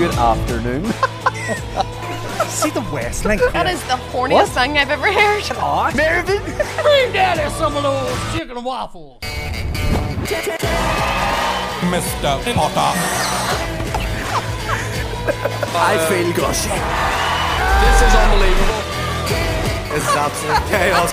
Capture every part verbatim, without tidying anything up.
Good afternoon. See the West Link. That is the horniest thing I've ever heard. Oh, Mervyn. Bring daddy some of those chicken waffles. Mister Potter. I feel gushy. This is unbelievable. This is absolute chaos.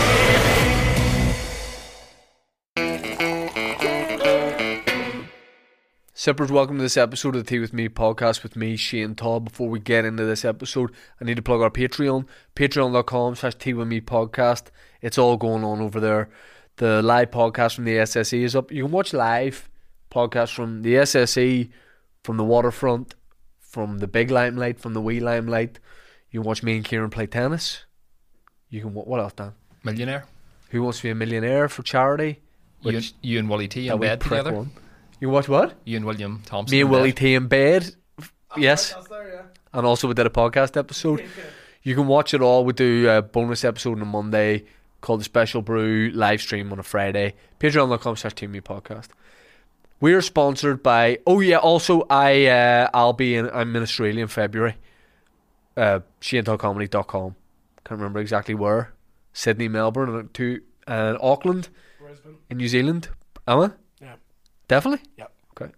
Sippers, welcome to this episode of the Tea With Me podcast with me, Shane Todd. Before we get into this episode, I need to plug our Patreon, patreon.com slash Tea With Me podcast. It's all going on over there. The live podcast from the S S E is up. You can watch live podcasts from the S S E, from the waterfront, from the big limelight, from the wee limelight. You can watch me and Kieran play tennis. You can, what else, Dan? Millionaire. Who Wants to Be a Millionaire for charity? You and, you and Willie T in bed together. One. You watch what? You and William Thompson. Me and Willie bed. T in bed. Yes. that's there, yeah. And also we did a podcast episode. You can watch it all. We do a bonus episode on a Monday called The Special Brew, live stream on a Friday. Patreon.com slash Team Me Podcast. We are sponsored by, oh yeah, also I, uh, I'll be in, I'm in Australia in February. Uh, shane todd comedy dot com. Can't remember exactly where. Sydney, Melbourne, and to uh, Auckland. Brisbane. In New Zealand. Am I? Yeah. Definitely? Yep. Okay.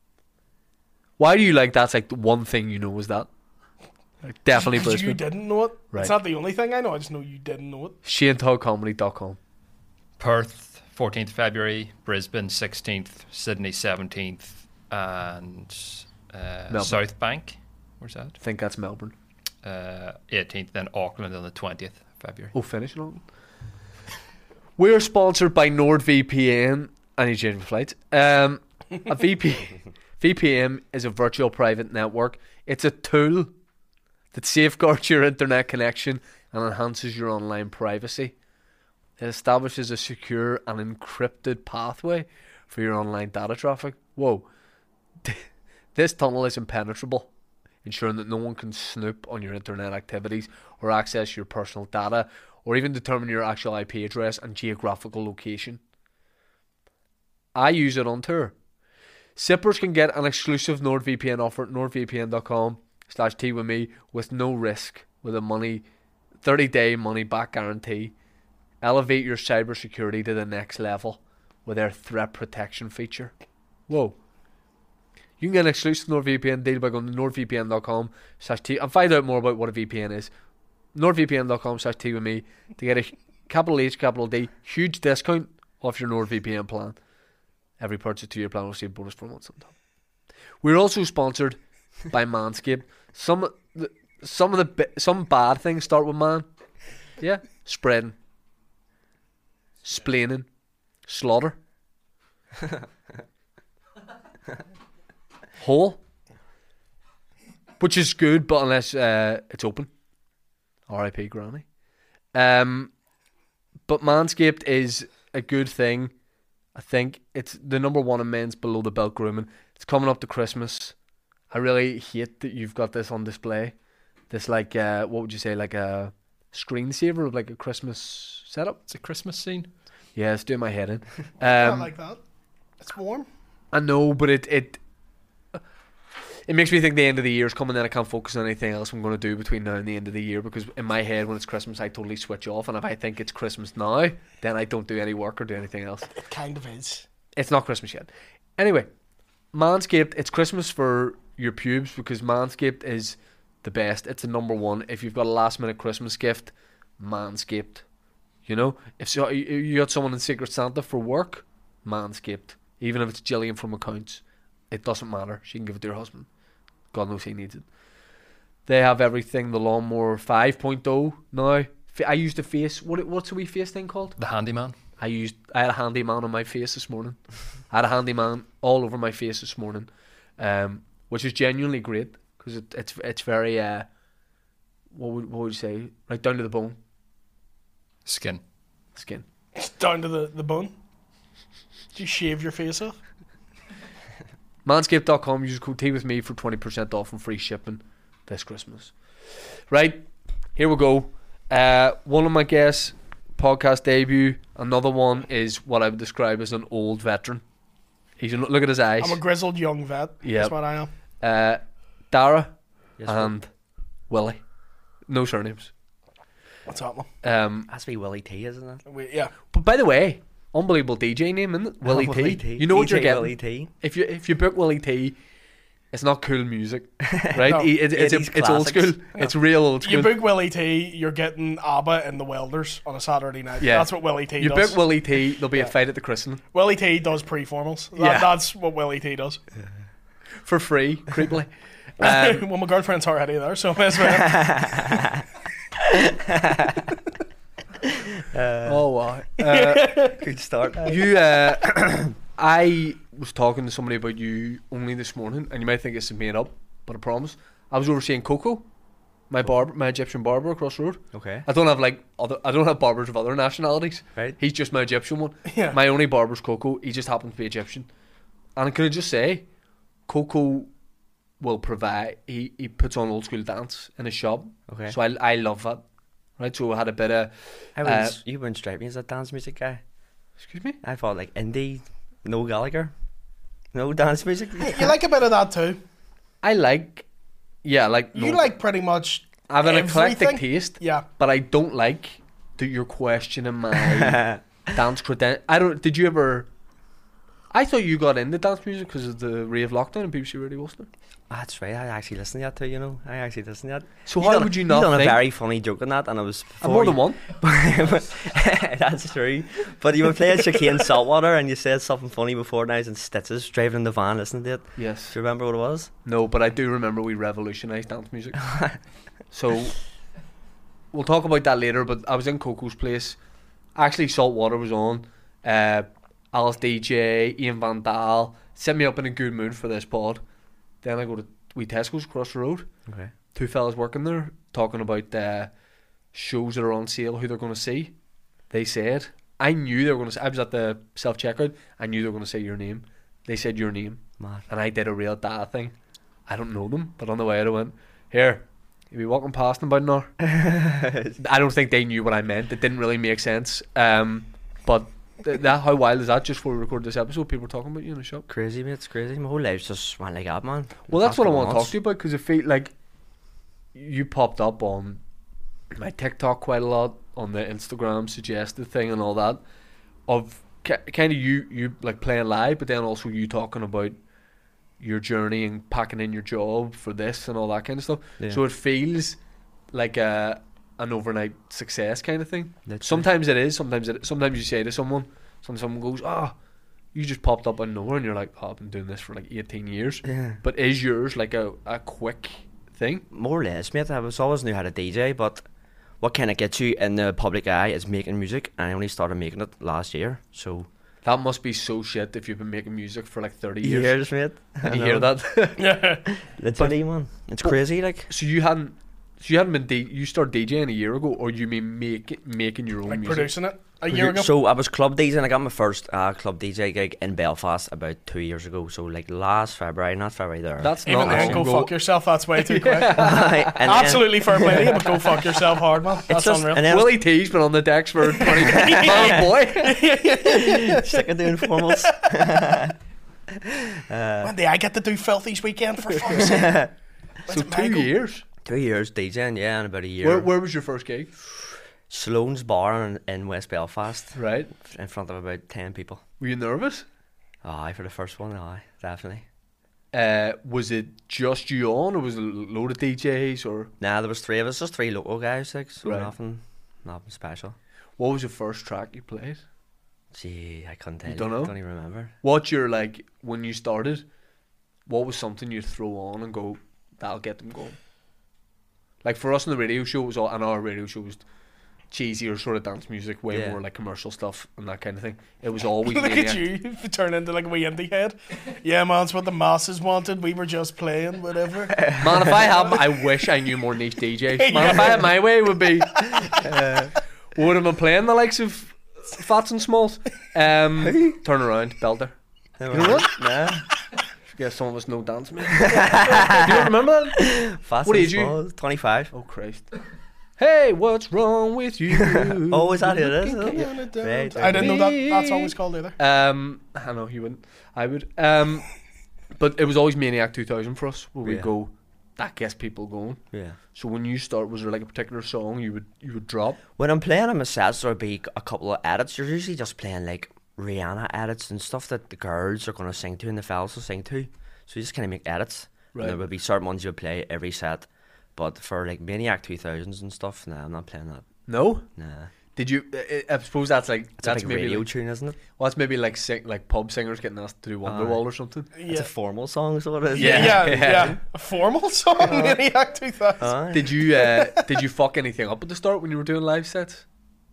Why do you like that's like the one thing you know is that? Like, definitely Because Brisbane. you didn't know it. Right. It's not the only thing I know. I just know you didn't know it. shane todd comedy dot com. Perth, fourteenth of February. Brisbane, sixteenth. Sydney, seventeenth. And uh, South Bank. Where's that? I think that's Melbourne. Uh, eighteenth. Then Auckland on the twentieth of February. Oh, finish it on. We're sponsored by NordVPN. I need to change my flights. Um, a V P, V P N is a virtual private network. It's a tool that safeguards your internet connection and enhances your online privacy. It establishes a secure and encrypted pathway for your online data traffic. Whoa. This tunnel is impenetrable, ensuring that no one can snoop on your internet activities or access your personal data or even determine your actual I P address and geographical location. I use it on tour. Sippers can get an exclusive NordVPN offer at nordvpn.com slash tea with me with no risk, with a money thirty day money back guarantee. Elevate your cybersecurity to the next level with their threat protection feature. Whoa. You can get an exclusive NordVPN deal by going to nordvpn.com slash tea and find out more about what a V P N is. nordvpn.com slash tea with me to get a capital H, capital D, huge discount off your NordVPN plan. Every purchase to your plan will receive bonus for months on top. We're also sponsored by Manscaped. Some of the, some of the some bad things start with man. Yeah, spreading, splaining, slaughter, hole, which is good, but unless uh, it's open. R I P Granny. Um, but Manscaped is a good thing. I think it's the number one in men's below the belt grooming. It's coming up to Christmas. I really hate that you've got this on display. This like, uh, what would you say, like a screensaver of like a Christmas setup? It's a Christmas scene. Yeah, it's doing my head in. Not Um, like that. It's warm. I know, but it it it makes me think the end of the year is coming, then I can't focus on anything else I'm going to do between now and the end of the year, because in my head when it's Christmas I totally switch off, and if I think it's Christmas now then I don't do any work or do anything else. It kind of is. It's not Christmas yet. Anyway, Manscaped, it's Christmas for your pubes because Manscaped is the best. It's the number one. If you've got a last minute Christmas gift, Manscaped. You know, if so, you got someone in Secret Santa for work, Manscaped. Even if it's Gillian from accounts, it doesn't matter. She can give it to her husband. God knows he needs it. They have everything. The Lawnmower five point oh now. I used a face. What what's a wee face thing called? The Handyman. I used. I had a handyman on my face this morning. I had a handyman all over my face this morning, um, which is genuinely great because it, it's it's very uh, what would what would you say? Right down to the bone. Skin. Skin. It's down to the, the bone. Did you shave your face off? Manscaped dot com, use code Tea with me for twenty percent off and free shipping this Christmas. Right, here we go. Uh, one of my guests, podcast debut. Another one is what I would describe as an old veteran. He's look at his eyes. I'm a grizzled young vet. Yep. That's what I am. Uh, Dara Yes, and Willie. No surnames. What's happening? Um, Has to be Willie T, isn't it? We, yeah. but by the way, unbelievable D J name, isn't it? Willie, Willie T. T. You know what D J you're getting. Willie T. If you if you book Willie T, it's not cool music, right? No. He- it- it's eighties it's old school. classics. It's real old school. You book Willie T, you're getting ABBA and the Welders on a Saturday night. Yeah. That's what Willie T You does. book Willie T, there'll be a Yeah. fight at the christening Willie T does pre-formals. That, Yeah. That's what Willie T does. for free, creepily. Um, Well, my girlfriend's already there, so may as well. oh wow! Uh, Good start. you, uh, I was talking to somebody about you only this morning, and you might think it's made up, but I promise. I was over seeing Coco, my barber, my Egyptian barber across the road. Okay. I don't have like other. I don't have barbers of other nationalities. Right. He's just my Egyptian one. Yeah. My only barber's Coco. He just happens to be Egyptian. And can I just say, Coco will provide. He, he puts on old school dance in his shop. Okay. So I I love that. Right. So I had a bit of. I wouldn't, uh, you wouldn't strike me as a dance music guy. Excuse me. I thought like indie, no Gallagher, no dance music. You like a bit of that too. I like. Yeah, like You no, like pretty much I have an eclectic everything. taste. Yeah. But I don't like that you're questioning my dance credentials. I don't. Did you ever? I thought you got into dance music because of the rave lockdown and B B C Radio Ulster. That's right. I actually listened to that too. You know, I actually listened to that. So You how done- would you not done think? a very funny joke on that, and it was I'm more than before one. you- That's true. But you were playing Chicane Saltwater, and you said something funny before. And I was in stitches driving in the van listening to it. Yes. Do you remember what it was? No, but I do remember we revolutionised dance music. So we'll talk about that later. But I was in Coco's place. Actually, Saltwater was on. Uh, Alice D J, Ian Van Dahl set me up in a good mood for this pod. Then I go to wee Tesco's across the road. Okay. Two fellas working there talking about uh, shows that are on sale, who they're going to see. They said, I knew they were going to say, I was at the self checkout, I knew they were going to say your name. They said your name, Mad. and I did a real dad thing. I don't know them, but on the way out I went, here, you'll be walking past them about an hour. I don't think they knew what I meant. It didn't really make sense. Um, but th- that how wild is that? Just before we recorded this episode, people were talking about you in the shop. Crazy, mate. It's crazy. My whole life's just went like that, man. Well, that's Past what I couple want to talk months. to you about, because I feel like you popped up on my TikTok quite a lot, on the Instagram suggested thing and all that, of ki- kind of you you like playing live, but then also you talking about your journey and packing in your job for this and all that kind of stuff. Yeah. So it feels like a an overnight success kind of thing. Literally. Sometimes it is. Sometimes it. Sometimes you say to someone, sometimes someone goes, "Ah, you just popped up out of nowhere," and you're like, "Oh, I've been doing this for like eighteen years." Yeah. But is yours like a, a quick thing? More or less, mate. I was always knew how to D J, but what kind of gets you in the public eye is making music, and I only started making it last year. So That must be so shit if you've been making music for like thirty years. years, mate. And I you hear know. that? Yeah. Literally, man. It's But- crazy, like. So you hadn't, so you hadn't been D- you started DJing a year ago, or you mean make making your own Like music? producing it a year ago. So I was club DJing. I got my first uh, club D J gig in Belfast about two years ago. So like last February, not February there. That's Even not then, long go ago. fuck yourself. That's way too quick. And then- Absolutely fair play to you, but go fuck yourself hard, man. That's just- unreal. and then I was Willie T's been on the decks for twenty. Man, boy. sick of doing formals. When did I get to do Filthy's weekend for fuck's sake? So two years. Two years DJing, yeah, and about a year. Where where was your first gig? Sloan's Bar in, in West Belfast, Right. in front of about ten people. Were you nervous? Aye, for the first one, aye, definitely. Uh, was it just you on, or was it a load of D Js, or Nah, there was three of us, just three local guys, like, so Right. nothing, nothing special. what was your first track you played? Gee, I couldn't tell You you. don't know? Don't even remember. What's your like when you started? What was something you'd throw on and go, that'll get them going? Like for us on the radio show, it was all, and our radio show was cheesier sort of dance music, way Yeah. more like commercial stuff and that kind of thing. It was always Look Maniac. at you, you turn into like a wee indie head. Yeah, man, it's what the masses wanted. We were just playing, whatever. Man, if I had, I wish I knew more niche D Js. Man, if I had my way, it would be. Uh, would have been playing the likes of Fats and Smalls. Um, turn around, Belter. You know what? Nah. Guess some of us know dance, man. You don't remember that? Fast What and age you? small, twenty-five. Oh Christ! Hey, what's wrong with you? Oh, is that who it is? Yeah. Right, I didn't know that that song was called either. Um, I know you wouldn't. I would. Um, but it was always Maniac two thousand for us, where we Yeah. go. that gets people going. Yeah. So when you start, was there like a particular song you would you would drop? When I'm playing on my sets, there'll be a couple of edits. You're usually just playing like Rihanna edits and stuff that the girls are going to sing to and the fellas will sing to. So you just kind of make edits. Right. And there will be certain ones you'll play every set. But for like Maniac two thousands and stuff, nah, I'm not playing that. No. Nah. Did you? I, I suppose that's like It's that's a big maybe radio like, tune, isn't it? well, that's maybe like sing, like pub singers getting asked to do Wonderwall or something. It's a formal song, so it is. Yeah. Yeah, Yeah. yeah, a formal song, Maniac two thousand. Aye. Did you uh, did you fuck anything up at the start when you were doing live sets?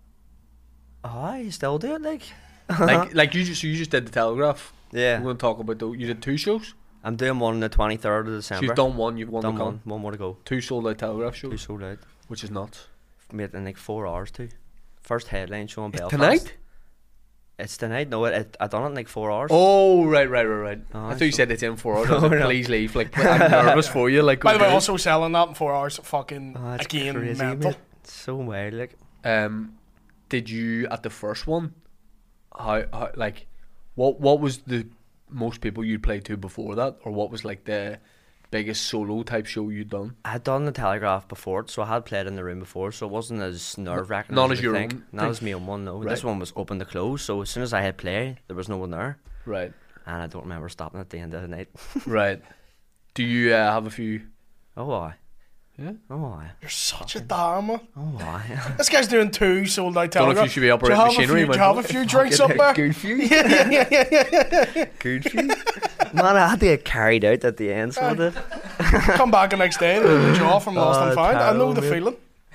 Aye, you still do it, like. Like like you just so you just did the Telegraph. Yeah. We're going to talk about the, you did two shows. I'm doing one on the twenty-third of So December. you've done one. You've won Done the con. one. One more to go. Two sold out Telegraph Two shows, sold out. which is nuts. Made it in like four hours too. First headline show in Belfast. Tonight? It's tonight. No, it, it, I done it in like four hours. Oh right, right, right, right. Oh, I thought you so- said it's in four hours. I was No, like, no. please leave. Like I'm nervous for you. Like By the way, okay. also selling that in four hours, fucking Oh, that's again crazy, mental. mate. It's so wild, like. Um, did you at the first one? How, how like, what what was the most people you'd played to before that, or what was like the biggest solo type show you'd done? I had done the Telegraph before, so I had played in the room before, so it wasn't as nerve wracking. Not as as you your think. own Not thing. as my own one. No, Right. this one was open to close. So as soon as I hit play, there was no one there, Right, and I don't remember stopping at the end of the night. right. Do you uh, have a few? Oh, I. Yeah. Oh, I. You're such a damn man. Oh, I. This guy's doing two sold out Don't know if Telegraph. you should be Do you operating have a machinery. few, do you man. have a few drinks up there? Good for you. Yeah, yeah, yeah, yeah, yeah, yeah. Good for you. Man, I had to get carried out at the end, so I did. Come back the next day, the jaw from Lost Oh, and Found. I know terrible, the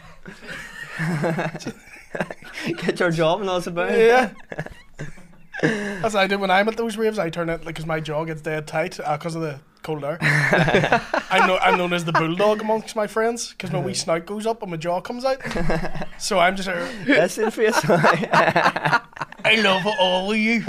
mate. feeling. Get your job and that's about it. Yeah. That's what I do when I'm at those raves. I turn it like because my jaw gets dead tight because of the cold air. I'm, know, I'm known as the bulldog amongst my friends because my wee snout goes up and my jaw comes out. So I'm just uh, That's in face. I love all of you.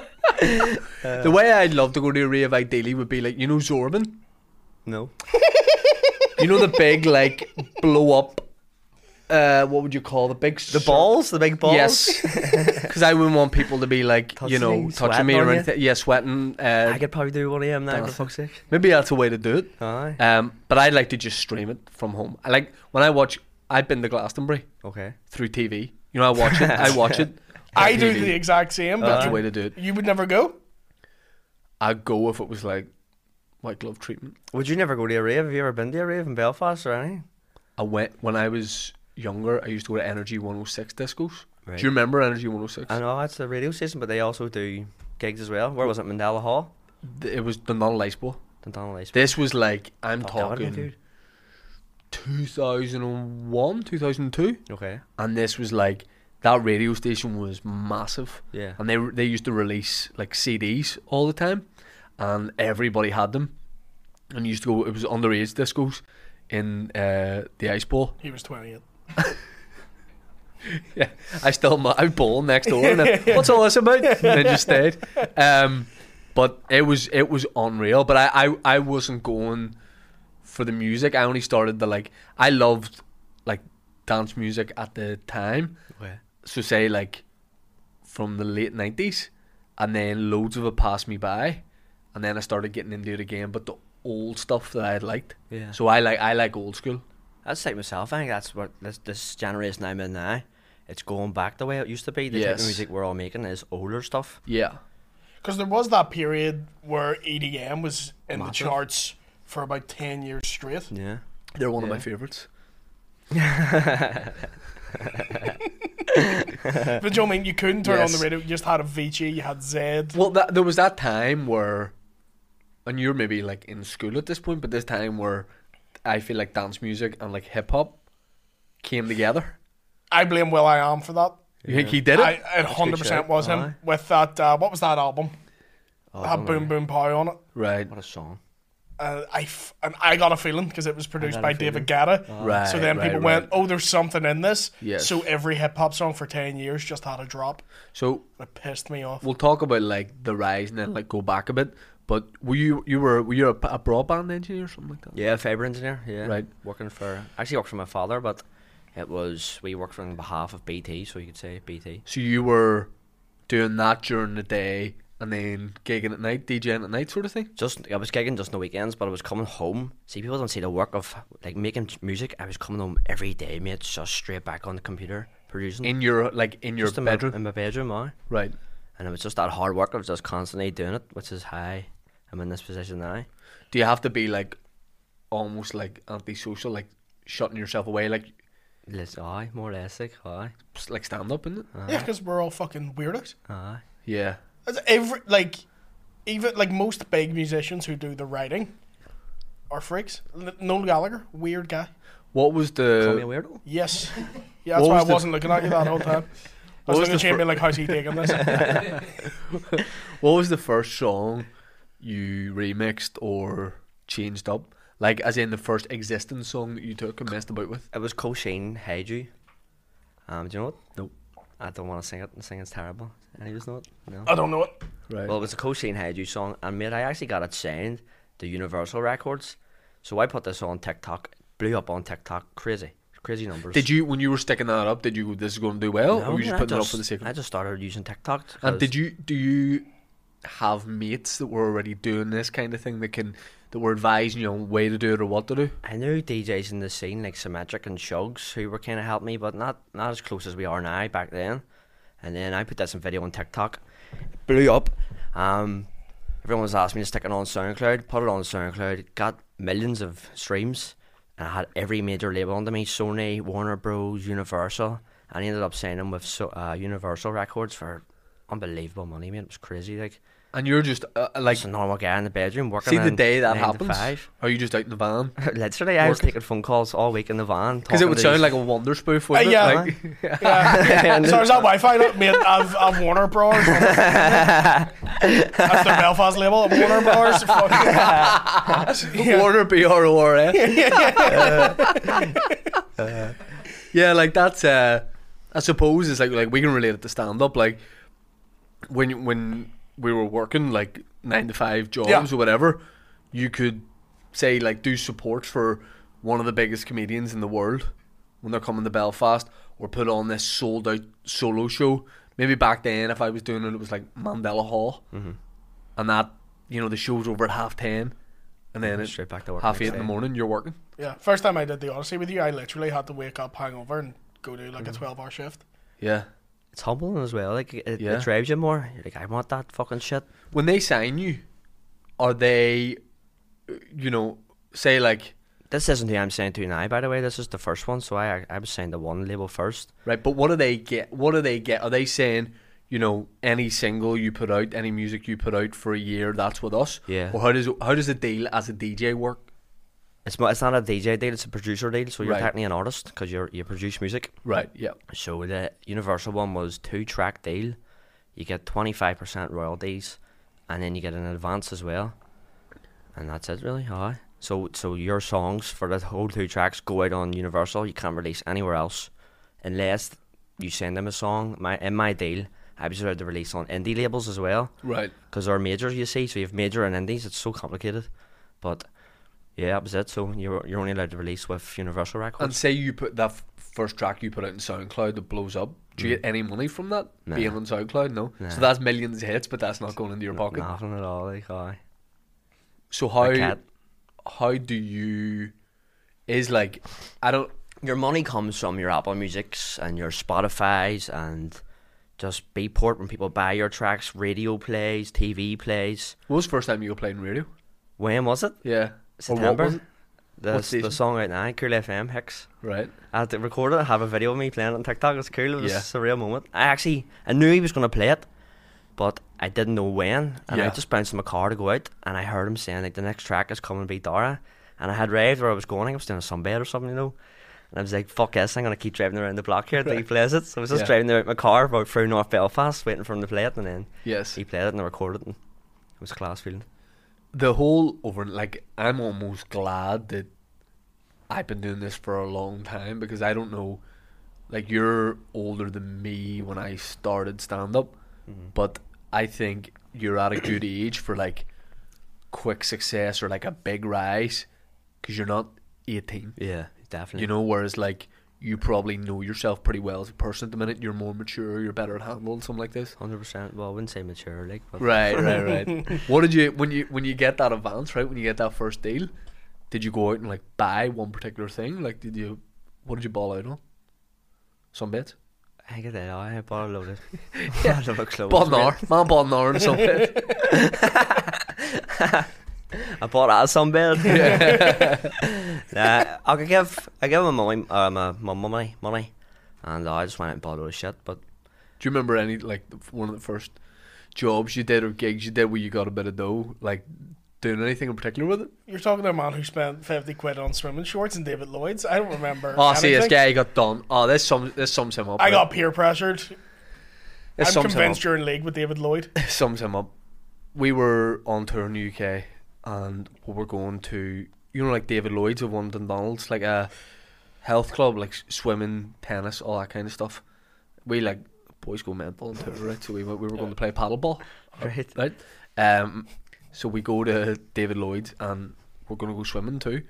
The way I'd love to go to a rave ideally would be like, you know, Zorban. No. You know the big like blow up. Uh, what would you call the big The balls? The big balls? Yes, because I wouldn't want people to be like, you Touching know, you, touching sweating me or on you. anything. Yeah, sweating. Uh, I could probably do one of them now, for Dancing. fuck's sake. maybe that's a way to do it. Aye. Um, but I like to just stream it from home. I like when I watch. I've been to Glastonbury Okay. through T V. You know, I watch it. I watch it. I on do T V. the exact same, That's but the way to do it. you would never go. I'd go if it was like white glove treatment. Would you never go to a rave? Have you ever been to a rave in Belfast or anything? I went when I was younger. I used to go to Energy one oh six discos. Right. Do you remember Energy one oh six? I know, it's a radio station, but they also do gigs as well. Where was it? Mandela Hall? Th- It was the non Icebo. The Donald Ice. This was like I'm Fuck, that would've been talking good. two thousand one, two thousand two, Okay. and this was like that radio station was massive. Yeah. And they they used to release like C Ds all the time, and everybody had them. And you used to go. It was underage discos in uh, the Ice Bowl. He was twenty-eight. Yeah, I still ma- I bowl next door. And then, what's all this about? And then just stayed. Um, but it was it was unreal. But I, I I wasn't going for the music. I only started the like. I loved like dance music at the time. Okay. So say like from the late nineties, and then loads of it passed me by, and then I started getting into it again. But the old stuff that I had liked. Yeah. So I like I like old school. That's like myself. I think that's what this, this generation I'm in now. It's going back the way it used to be. The type Yes. of music we're all making is older stuff. Yeah. Because there was that period where E D M was in Massive. the charts for about ten years straight. Yeah. They're one of Yeah. my favourites. But you know what I mean? You couldn't turn Yes. on the radio. You just had Avicii, you had Zed. Well, that, there was that time where, and you're maybe like in school at this point, but this time where I feel like dance music and like hip hop came together. I blame Will I Am for that. You think he did it? I, it one hundred percent shout. was him. Aye. With that, uh, what was that album? Oh, It had don't Boom know. Boom Pow on it. right, What a song. Uh, I f- and I got a feeling because it was produced got by a David feeling. Guetta. right. So then right, people right. went, oh, there's something in this. Yes. So every hip hop song for ten years just had a drop. So It pissed me off. we'll talk about like the rise and then like go back a bit. But were you you were were you a, a broadband engineer or something like that? Yeah, fibre engineer. Yeah. Right. Working for, actually worked for my father, but it was, we worked on behalf of B T, so you could say B T. So you were doing that during the day, and then gigging at night, DJing at night, sort of thing. Just I was gigging just on the weekends, but I was coming home. See, people don't see the work of like making music. I was coming home every day, mate, just straight back on the computer producing. In your like in your just in bedroom, my, in my bedroom, aye. right? And it was just that hard work. I was just constantly doing it, which is how I'm in this position now. Do you have to be like almost like antisocial, like shutting yourself away, like Let's aye, more or less like aye, like stand up, isn't it? Yeah, because we're all fucking weirdos. aye. Yeah. It's every like, even like most big musicians who do the writing are freaks. L- Noel Gallagher, weird guy. What was Call me a the weirdo. Yes, yeah, that's What why was I the- wasn't looking at you that whole time. I What was was looking at the you fir- being like, how's he taking this? what was the first song you remixed or changed up? Like, as in the first existing song that you took and messed about with? It was Coachine Haiju. Um, do you know it? Nope. I don't want to sing it. The singing's terrible. Any of you know it? No. I don't know it. Right. Well, it was a Coachine Haiju song, and mate, I actually got it signed to Universal Records. So I put this on TikTok. It blew up on TikTok. Crazy, crazy numbers. did you, when you were sticking that up, did you go, this is going to do well? No, or were you just I putting it up just- for the sake of I it? just started using TikTok. And 'cause did you, do you have mates that were already doing this kind of thing that can, that were advising you on way to do it or what to do? I knew D Js in the scene like Symmetric and Shugs who were kind of helping me, but not not as close as we are now back then. And then I put this in video on TikTok, it blew up. Um, everyone was asking me to stick it on SoundCloud. Put it on SoundCloud, got millions of streams, and I had every major label under me: Sony, Warner Bros, Universal. And I ended up signing with so, uh, Universal Records for unbelievable money, man. It was crazy, like. And you're just, uh, like, Just a normal guy in the bedroom working. see the in day that nine to happens? five. Are you just out in the van? Literally, I was Working. taking phone calls all week in the van. Because it talking would to sound these- like a wonder spoof, wouldn't Uh, it? yeah. Like, Yeah. So is that Wi-Fi? Now? Mate, I've, I've Warner Bros. That's the Belfast label. Warner Bros. Fucking- yeah. Warner B R O R S. Yeah, like that's. Uh, I suppose it's like like we can relate it to stand up. Like when when we were working like nine to five jobs Yeah. or whatever, you could say like do support for one of the biggest comedians in the world when they're coming to Belfast, or put on this sold out solo show. Maybe back then, if I was doing it, it was like Mandela Hall, Mhm. and that, you know, the show's over at half ten, and then it's Straight back to work half next eight in the day. morning. You're working. Yeah, first time I did the Odyssey with you, I literally had to wake up hungover and go do like a twelve hour shift. Yeah. It's humbling as well. Like it, Yeah. it drives you more. You're like, I want that fucking shit. When they sign you, are they, uh, you know, say like, This isn't who I'm signed to now, by the way. This is the first one, so I I was signed to one label first. right? But what do they get? What do they get? Are they saying, you know, any single you put out, any music you put out for a year, that's with us? Yeah. Or how does how does the deal as a D J work? It's not, it's not a D J deal. It's a producer deal. So you're Right. technically an artist because you're you produce music. Right. Yeah. So the Universal one was two track deal. You get twenty-five percent royalties, and then you get an advance as well. And that's it, really. Aye. So so your songs for the whole two tracks go out on Universal. You can't release anywhere else, unless you send them a song. My in my deal, I was allowed to release on indie labels as well, Right. because they're majors. You see, so you have major and indies. It's so complicated, but yeah, that was it. So you're you're only allowed to release with Universal Records. And say you put that f- first track you put out in SoundCloud that blows up. Do you get any money from that Nah. being on SoundCloud? No. Nah. So that's millions of hits, but that's not going into your pocket. Nothing at all. Like, aye. So My how cat. how do you is like I don't Your money comes from your Apple Musics and your Spotify's and just Beatport when people buy your tracks, radio plays, T V plays. what was the first time you were playing radio? When was it? Yeah. Or what September. was it? The, What the station? song out now, Cool F M, Hicks. Right. I had to record it, I have a video of me playing it on TikTok. It's cool. It was Yeah. a surreal moment. I actually, I knew he was going to play it, but I didn't know when. And I Yeah. just bounced in my car to go out, and I heard him saying, like, the next track is coming to be Dara. And I had arrived where I was going. I was doing a sunbed or something, you know. And I was like, fuck this, I'm going to keep driving around the block here until he plays it. So I was just Yeah. driving out my car about through North Belfast, waiting for him to play it. And then Yes. he played it and I recorded it. And it was a class feeling. The whole over like I'm almost glad that I've been doing this for a long time, because I don't know, like, you're older than me when I started stand up, but I think you're at a good age for like quick success or like a big rise, because you're not eighteen, Yeah, definitely. you know, whereas like you probably know yourself pretty well as a person at the minute. You're more mature. You're better at handling something like this. Hundred percent. Well, I wouldn't say mature, like. But Right, right, right. What did you when you when you get that advance, right? When you get that first deal, did you go out and like buy one particular thing? Like, did you? What did you ball out on? Some bits. I think I did. I bought a load of. Yeah, a load of clothes. Bought an hour. mate. Man bought an hour and some bits. I bought out some bed. Nah, I could give. I give my money, uh, my, my money, money, and uh, I just went out and bought a load of shit. But Do you remember any like the- one of the first jobs you did or gigs you did where you got a bit of dough? Like doing anything in particular with it? You're talking to a man who spent fifty quid on swimming shorts and David Lloyd's. I don't remember. Oh, see, this anything. guy got done. Oh, this sums this sums him up. I right? got peer pressured. This I'm sums him convinced up. you're in league with David Lloyd. Sums him up. We were on tour in the U K, and we were going to, you know, like David Lloyd's of London Donald's, like a health club, like s- swimming, tennis, all that kind of stuff. We like boys go mental on tour, right? So we were- we were going to play paddleball, right, right? Um, so we go to David Lloyd's and we're going to go swimming too.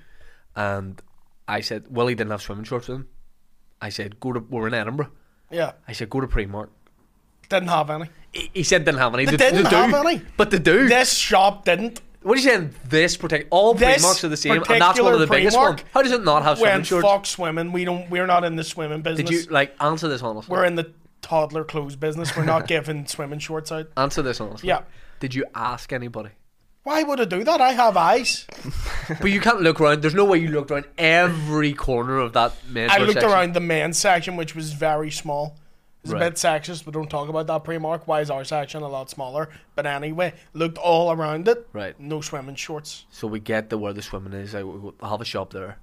And I said, Willie didn't have swimming shorts with him. I said, go to, we're in Edinburgh. Yeah, I said, go to Primark. didn't have any. He, he said didn't have any. They The- the didn't do. have any. But the do. This shop didn't. What are you saying? This protect all This Primarks are the same, and that's one of the particular biggest Primark, ones. How does it not have swimming When shorts? fuck swimming, we don't. We're not in the swimming business. Did you like answer this honestly? We're in the toddler clothes business. We're not giving swimming shorts out. Answer this honestly. Yeah. Did you ask anybody? Why would I do that? I have eyes. But you can't look around. There's no way you looked around every corner of that men's I wear looked section. around the men's section, which was very small. It's Right. a bit sexist, but don't talk about that, Primark. Why is our section a lot smaller? But anyway, looked all around it. Right. No swimming shorts. So we get to where the swimming is. I we have a shop there.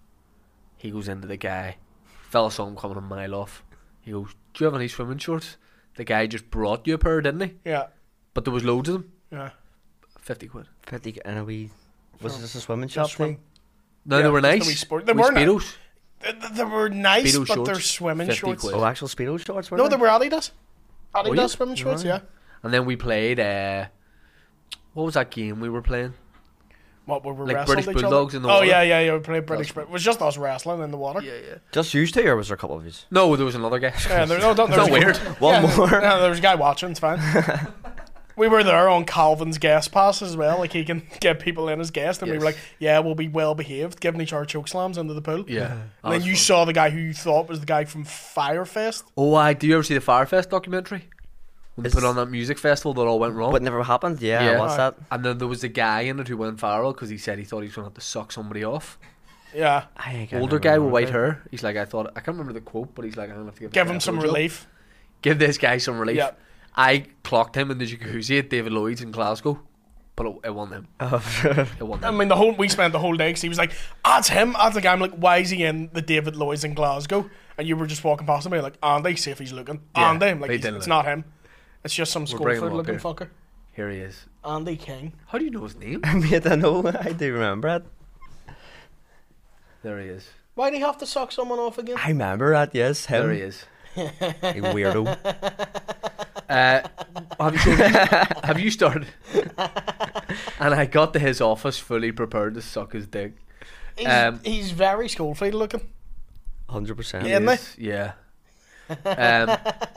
He goes into the guy. Fella saw him coming a mile off. He goes, "Do you have any swimming shorts?" The guy just brought you a pair, didn't he? Yeah. But there was loads of them. Yeah. Fifty quid. fifty and a wee. Was From- this a swimming shop Just swim. thing? No, Yeah, they were just a nice. wee sport- they Wee were nice. Speedos. They, they were nice, Speedo but shorts, they're swimming fifty shorts. quid. Oh, actual Speedo shorts? Were No, they? they were Adidas. Were you? Adidas swimming shorts, Right. yeah. And then we played. Uh, what was that game we were playing? What, were we Like wrestled British each Bulldogs other? in the Oh, water? yeah, yeah, yeah. We played British. That's- It was just us wrestling in the water. Yeah, yeah. Just used to, or was there a couple of yous? No, there was another guy. Yeah, there, no, don't, It's not there's- weird. One yeah, more. No, there was a guy watching. It's fine. We were there on Calvin's guest pass as well. Like he can get people in as guests, and we Yes. were like, "Yeah, we'll be well behaved, giving each other choke slams into the pool." Yeah. And then you saw the guy who you thought was the guy from Firefest. Oh, I do you ever see the Firefest documentary? When they Is- put on that music festival that all went wrong. But never happened? Yeah, Yeah. what's that? And then there was a guy in it who went viral because he said he thought he was going to have to suck somebody off. Yeah, I think I Older remember guy with white that. hair. He's like, I thought, I can't remember the quote, but he's like, I'm going to have to give, give this guy him a some blowjob. relief. Give this guy some relief. Yeah. I clocked him in the jacuzzi at David Lloyd's in Glasgow, but it, it wasn't him. Oh, It wasn't I him. mean, the whole we spent the whole day because he was like, "That's him." That's the guy. I'm like, "Why is he in the David Lloyd's in Glasgow?" And you were just walking past him, and you're like, "Andy, see if he's looking." Yeah, Andy, I'm like, they "He's- didn't it's look. not him. It's just some bringing him Schofield up looking here. fucker." Here he is. Andy King. How do you know his name? Mate, I know. I do remember it. There he is. Why do you have to suck someone off again? I remember that, yes. Him. There he is. You weirdo. Uh, have, you, have you started? And I got to his office fully prepared to suck his dick. He's, Um, he's very Schofield looking. one hundred percent. Yeah. Isn't they? Yes, yeah. Um,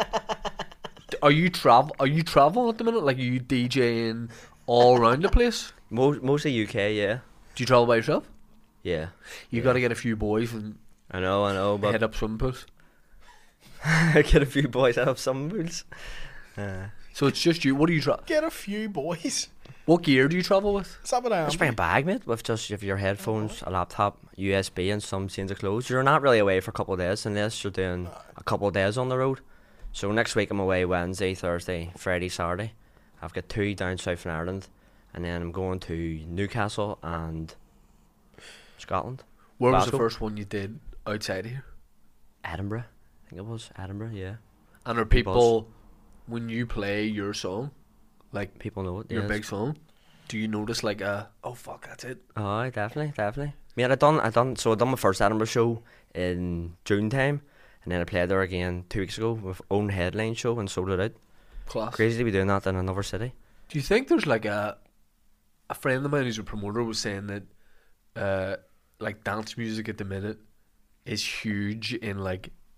d- are you travel? Are you traveling at the minute? Like, are you DJing all around the place? Most, mostly U K, yeah. Do you travel by yourself? Yeah. You got to get a few boys and I know, I know, but head up swimming pools. get a few boys out of some moods. Uh, So it's just you. What do you tra- Get a few boys. What gear do you travel with? Is that what I am? just bring a bag, mate, with just if your headphones, a laptop, U S B, and some change of clothes. You're not really away for a couple of days unless you're doing a couple of days on the road. So next week I'm away Wednesday, Thursday, Friday, Saturday. I've got two down south in Ireland, and then I'm going to Newcastle and Scotland. Where was the Glasgow. first one you did outside here? Edinburgh, I think it was Edinburgh. Yeah, And are people, when you play your song, like people know it. your yes. big song, do you notice like a, oh fuck, that's it? Oh, definitely, definitely. Mate, I done, I done. So I done my first Edinburgh show in June time, and then I played there again two weeks ago with own headline show and sold it out. Class. Crazy to be doing that in another city. Do you think there's like a, a friend of mine who's a promoter was saying that, uh, like dance music at the minute is huge in like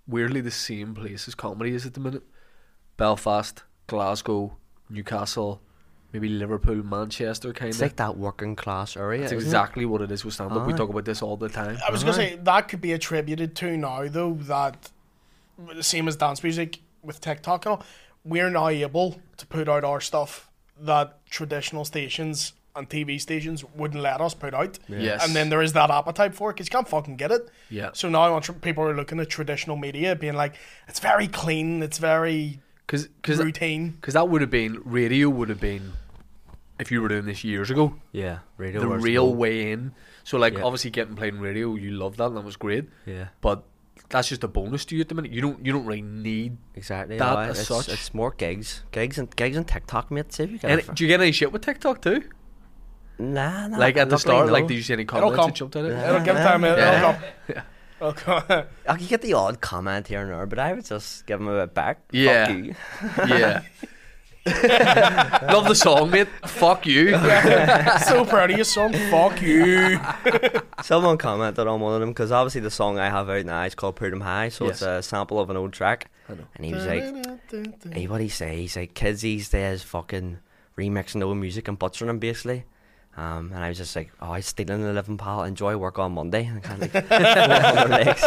weirdly the same place as comedy is at the minute. Belfast, Glasgow, Newcastle, maybe Liverpool, Manchester, kind It's of. like that working class area. That's isn't exactly what it is with stand-up. We Aye. talk about this all the time. I was going to say, that could be attributed to now, though, that the same as dance music with TikTok and all, we're now able to put out our stuff that traditional stations and T V stations wouldn't let us put out. Yes. And then there is that appetite for it because you can't fucking get it. Yeah. So now tr- people are looking at traditional media being like, it's very clean, it's very Cause, cause, routine. Cause that would have been, radio would have been, if you were doing this years ago, it? Yeah, radio. the was real low. way in. So like, Yeah. obviously getting played in radio, you love that and that was great. Yeah, But that's just a bonus to you at the minute. You don't, you don't really need. exactly. That aye. as it's, such. it's more gigs, gigs and gigs and TikTok, mate. See if you get Any, it. do you get any shit with TikTok too? Nah, nah. Like at the luckily, start, no. like did you see any It'll comments come. that jumped out at you? It'll give time, it'll Yeah. come. Yeah. It'll come. I could get the odd comment here and there, but I would just give them a bit back. Yeah. Fuck you. Yeah. Love the song, mate. Fuck you. So proud of you, son. Fuck you. Someone commented on one of them because obviously the song I have out now is called "Put 'Em High," so Yes. it's a sample of an old track. I know. And he was like, "Hey, what he say? He's like, kids these days fucking remixing old music and butchering them basically." Um, and I was just like, "Oh, he's stealing the living, pal. Enjoy work on Monday." And kind of like, four legs.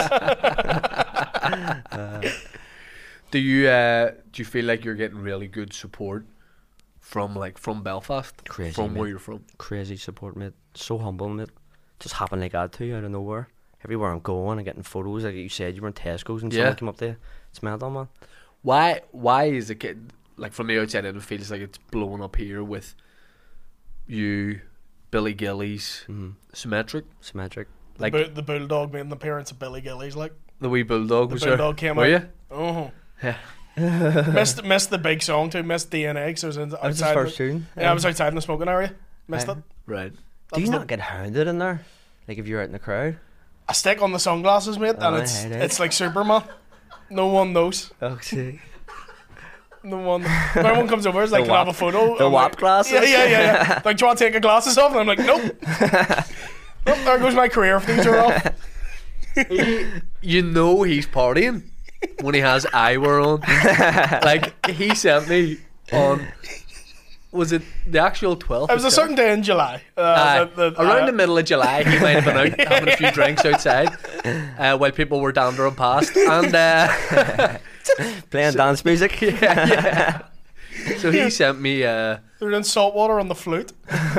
uh, Do you uh, do you feel like you're getting really good support from like from Belfast, Crazy, from where mate. you're from? Crazy support, mate. So humble, mate. Just happened like that too, out of nowhere. Everywhere I'm going, I'm getting photos. Like you said, you were in Tesco's and Yeah. someone came up there. It's mental, man. Why why is it get, like from the outside in, it feels like it's blowing up here with you, Billy Gillies, Mm-hmm. Symmetric, Symmetric. like Bu- the Bulldog made an appearance of Billy Gillies, like. the wee bulldog The was Bulldog there. came Were out. you? Uh-huh. Yeah. missed missed the big song too. Missed D N A because I was in, That was his outside. first the, tune. yeah, I was outside in the smoking area. Missed Aye. it. Right. Do That you was not the- get hounded in there? Like if you're out in the crowd? I stick on the sunglasses, mate, and Aye, it's aye, aye. it's like Superman. No one knows. Oh, see. No one. No one comes over. It's like, The can I have a wap- photo? the I'm wap like, glasses? Yeah, yeah, yeah, yeah. Like, do you want to take your glasses off? And I'm like, nope. Nope, there goes my career if these are off. You know he's partying when he has eyewear on. Like he sent me on. Was it the actual twelfth? It was a certain day in July. Uh, Aye. the- the- around uh, the middle of July, he might have been out having a few drinks outside uh, while people were dandering past, and uh, Playing dance music. yeah, yeah. So he sent me. Uh, They're in salt water on the flute.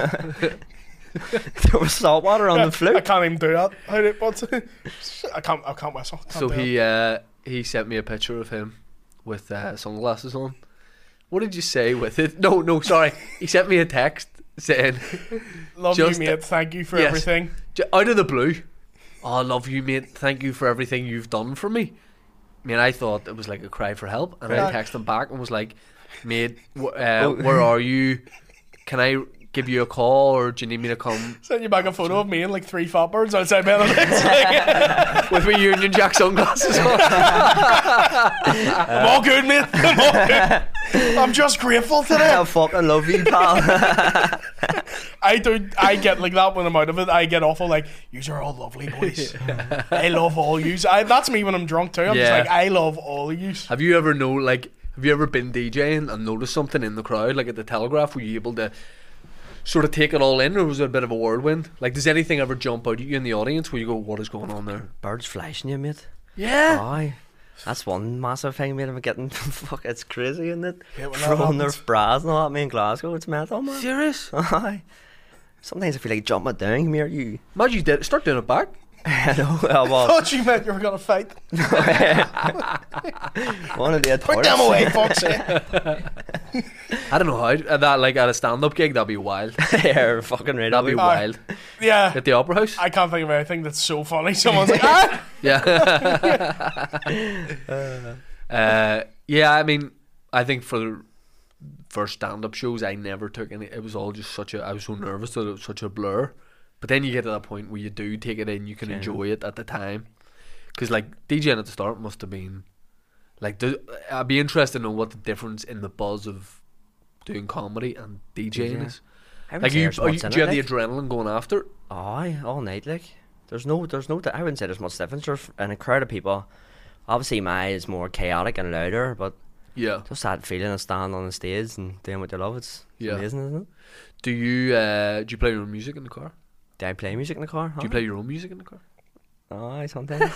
There was salt water on the I flute. can't even do that. How do, what's, I can't. I can't whistle. Can't so do he it. uh, he sent me a picture of him with uh, sunglasses on. What did you say with it? No, no, sorry. He sent me a text saying, Love just- you, mate. Thank you for Yes. everything. J- out of the blue, "Oh, I love you, mate. Thank you for everything you've done for me." I mean, I thought it was like a cry for help, and I Right. texted him back and was like, "Mate, wh- uh, where are you? Can I give you a call, or do you need me to come Sent you back a photo of me and like three fat birds outside Benedict's. Like, with my Union Jack sunglasses on?" I'm all good, mate. I'm all good. I'm just grateful today. I fucking love you, pal. I do. I get like that when I'm out of it. I get awful like, yous are all lovely boys. I love all yous. I, that's me when I'm drunk too. I'm Yeah. just like, I love all of yous. Have you ever know like have you ever been DJing and noticed something in the crowd, like at the Telegraph? Were you able to sort of take it all in, or was it a bit of a whirlwind? Like, does anything ever jump out at you in the audience where you go, "What is going on there?" Birds flashing you, mate. Yeah. Aye. That's one massive thing, mate. I'm getting fuck. It's crazy, isn't it? Yeah, when that Throwing their happens. bras and all that. Me in Glasgow, it's mental, man. Serious? Aye. Sometimes I feel like jumping down. Come here, you. Imagine you did start doing it back. I know. Well, well, Thought you meant you were gonna fight. one of the Put them away, fuck's sake. I don't know how uh, that like at a stand-up gig that'd be wild. Yeah, fucking right. That'd be Aye. wild Yeah. at the Opera House. I can't think of anything that's so funny. Someone's like, ah! Yeah. uh, yeah. I mean, I think for the first stand-up shows, I never took any. It was all just such a. I was so nervous that it was such a blur. But then you get to that point where you do take it in, you can Yeah. enjoy it at the time. Because like DJing at the start must have been, like, do, I'd be interested to know what the difference in the buzz of doing comedy and DJing Yeah. is. I would Like, say you, there's are you, much in do you it, have the like. adrenaline going after it? Aye, all night, like. There's no, there's no. I wouldn't say there's much difference. There's in a crowd of people, Obviously, my is more chaotic and louder, but Yeah. just that feeling of standing on the stage and doing what you love, it's, it's Yeah. amazing, isn't it? Do you uh, do you play your own music in the car? Do I play music in the car? Do you play your own music in the car? Oh, sometimes.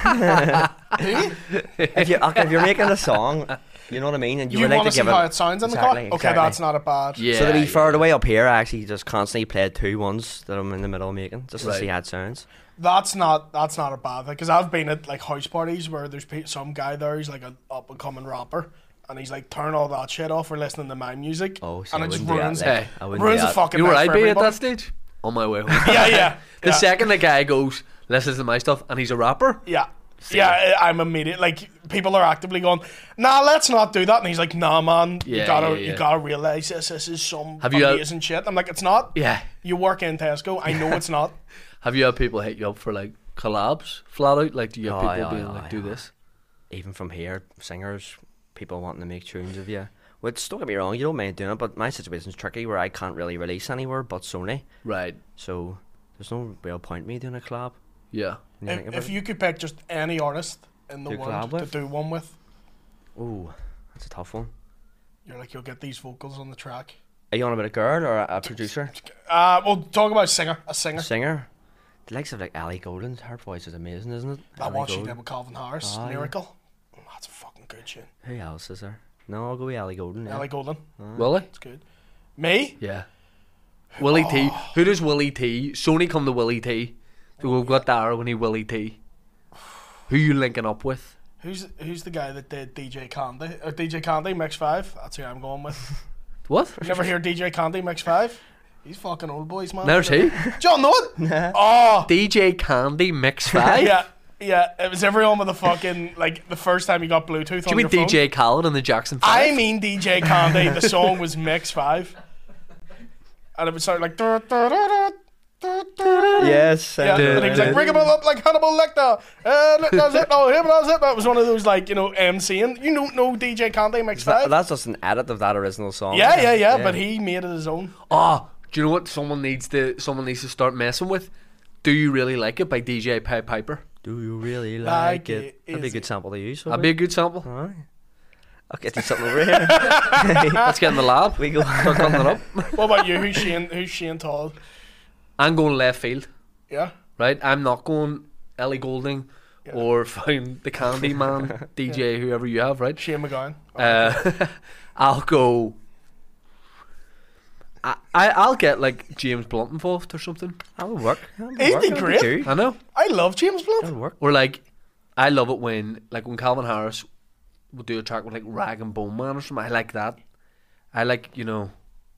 if, you, okay, if you're making a song, you know what I mean, and you, You, would like want to to see give how it. it sounds in Exactly, the car? Okay, exactly. that's not a bad. Yeah. So to be yeah. fair, the way up here, I actually just constantly play two ones that I'm in the middle of making, just to Right. see how it sounds. That's not that's not a bad thing, because I've been at like house parties where there's pe- some guy there, he's like an up and coming rapper, and he's like, turn all that shit off, we're listening to my music, Oh, see, and I it just wouldn't do that, ruins like, it. I wouldn't Ruins do the that. fucking You know where night I'd for be at that everybody. stage? On my way home. Yeah, yeah. The yeah. second the guy goes, listens to my stuff, and he's a rapper. Yeah. Yeah, I- I'm immediate. Like, people are actively going, nah, let's not do that. And he's like, nah, man, Yeah, you gotta, yeah, yeah. you gotta realize this. This is some Have you, uh, amazing shit. I'm like, it's not. Yeah. You work in Tesco. I know it's not. Have you had people hit you up for like collabs flat out? Like, do you have Oh, people yeah, being yeah, like, do yeah. this? Even from here, singers, people wanting to make tunes of you. Which, don't get me wrong, you don't mind doing it, but my situation's tricky where I can't really release anywhere but Sony. Right. So there's no real point in me doing a collab. Yeah. when you think If, about if you could pick just any artist in the To world collab to with? do one with, it. Ooh, that's a tough one. you're like, you'll get these vocals on the track. Are you on about a girl or a, a producer? Uh, well, talk about a singer. A singer. A singer? The likes of like Ellie Goulding, her voice is amazing, isn't it? That Ellie one she Goulding. did with Calvin Harris, Oh, yeah. Lyrical. That's a fucking good shit. Who else is there? No, I'll go with Ellie Goulding. Yeah. Ellie Goulding. Willie? It's good. Me? Yeah. Willie T. Who does Willie T? Sony come to Willie T. So we've got Dara when he Willie T. Who you linking up with? Who's who's the guy that did D J Candy? Or D J Candy Mix Five? That's who I'm going with. What? You never hear D J Candy Mix Five? He's fucking old boys, man. There's he. John, know it? Oh, D J Candy Mix five? yeah, yeah. It was everyone with the fucking like the first time you got Bluetooth Do you on mean your D phone. J Khaled and the Jackson five? I mean D J Candy. The song was Mix Five, and it would sound like. "Dur, dur, dur, dur, dur, dur." Yes. Yeah, and he was like, ring him up like Hannibal Lecter. Uh, look, that's it. No, him, that's it. That was one of those, like, you know, MCing. You know, no D J Candy Mix That, Five. that's just an edit of that original song. Yeah, yeah, yeah, but he made it his own. Oh, do you know what someone needs to someone needs to start messing with? Do You Really Like It by D J Pied Piper? Do you really like, Like it? it, That'd be a is good it? sample to use. That'd be a good sample. Alright. I'll get you something over here. Let's get in the lab. We go. Start cutting it up. What about you? Who's Shane? Who's Shane Todd? I'm going left field, Yeah. right? I'm not going Ellie Goulding or find the Candyman D J, whoever you have, right? Shane McGowan. Uh, I'll go. I, I I'll get like James Blunt involved or something. That would work. That would He'd work. be That'd great. cute. I know. I love James That would Blunt. work. Or like, I love it when like when Calvin Harris would do a track with like Rag and Bone Man or something. I like that. I like you know,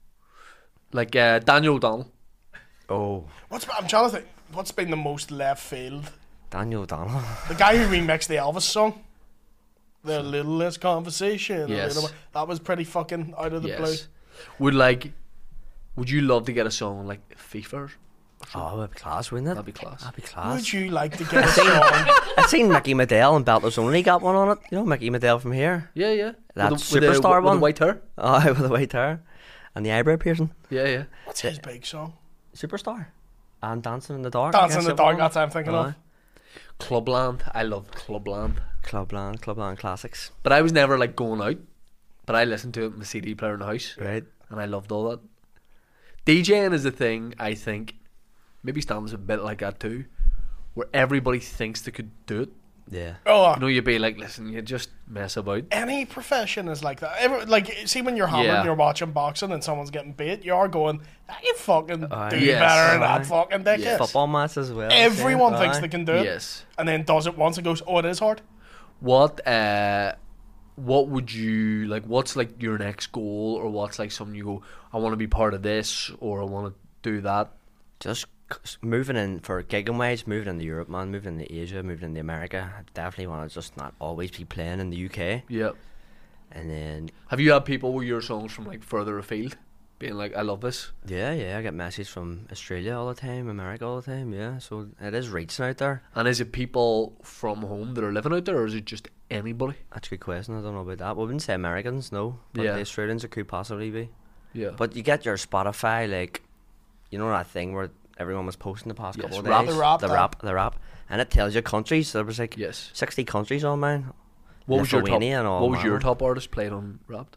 like uh, Daniel O'Donnell. Oh, What's I'm trying to think. What's been the most left field? Daniel O'Donnell. The guy who remixed the Elvis song. The little less conversation. a Yes. little- that was pretty fucking out of the blue. Yes. Would like, would you love to get a song like FIFA? Oh, that'd be class, wouldn't it? That'd be class. That'd be class. Would you like to get a song? I've seen Mickey Medell and Belters Only got one on it. You know Mickey Medell from here? Yeah, yeah. That with the, with the- superstar with one? the white hair. Oh, with the white hair. And the eyebrow piercing. Yeah, yeah. What's his big song? Superstar. And Dancing in the Dark. I Dancing in guess the it Dark. was. That's what I'm thinking Aye. of. Clubland. I love Clubland. Clubland, Clubland Classics. But I was never like going out. But I listened to it in the C D player in the house. Right. And I loved all that. DJing is a thing, I think, maybe Stan's a bit like that too, where everybody thinks they could do it. Yeah. Oh, You know, you'd be like, listen, you just mess about. any profession is like that. Every, like, see when you're hammered, Yeah. and you're watching boxing, and someone's getting beat. You are going, I can fucking Aye. do Yes. better than Aye. that fucking dickhead. Yes. Football match as well. Everyone yeah. thinks Aye. they can do it, Yes. and then does it once and goes, oh, it is hard. What uh what would you like what's like your next goal, or what's like something you go, I want to be part of this, or I want to do that? Just c- moving in for gigging wise, moving into Europe, man, moving into Asia, moving into America. I definitely want to just not always be playing in the U K. Yeah. And then, Have you had people with your songs from like further afield being like, I love this? yeah, yeah, I get messages from Australia all the time, America all the time, yeah. So it is reaching out there. And is it people from home that are living out there, or is it just anybody? That's a good question. I don't know about that. We wouldn't say Americans, no. But Yeah. the Australians it could possibly be. Yeah. But you get your Spotify, like, you know that thing where everyone was posting the past Yes, couple of rap. days. The rap, the uh, rap, the rap, and it tells you countries. There was like Yes. sixty countries on mine. What was your top? Lithuania and all What was your manner. top artist played on Wrapped?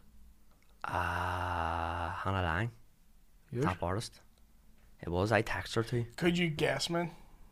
Uh, Hannah Lang, Yours? top artist. It was. I texted her too. Could you guess, man?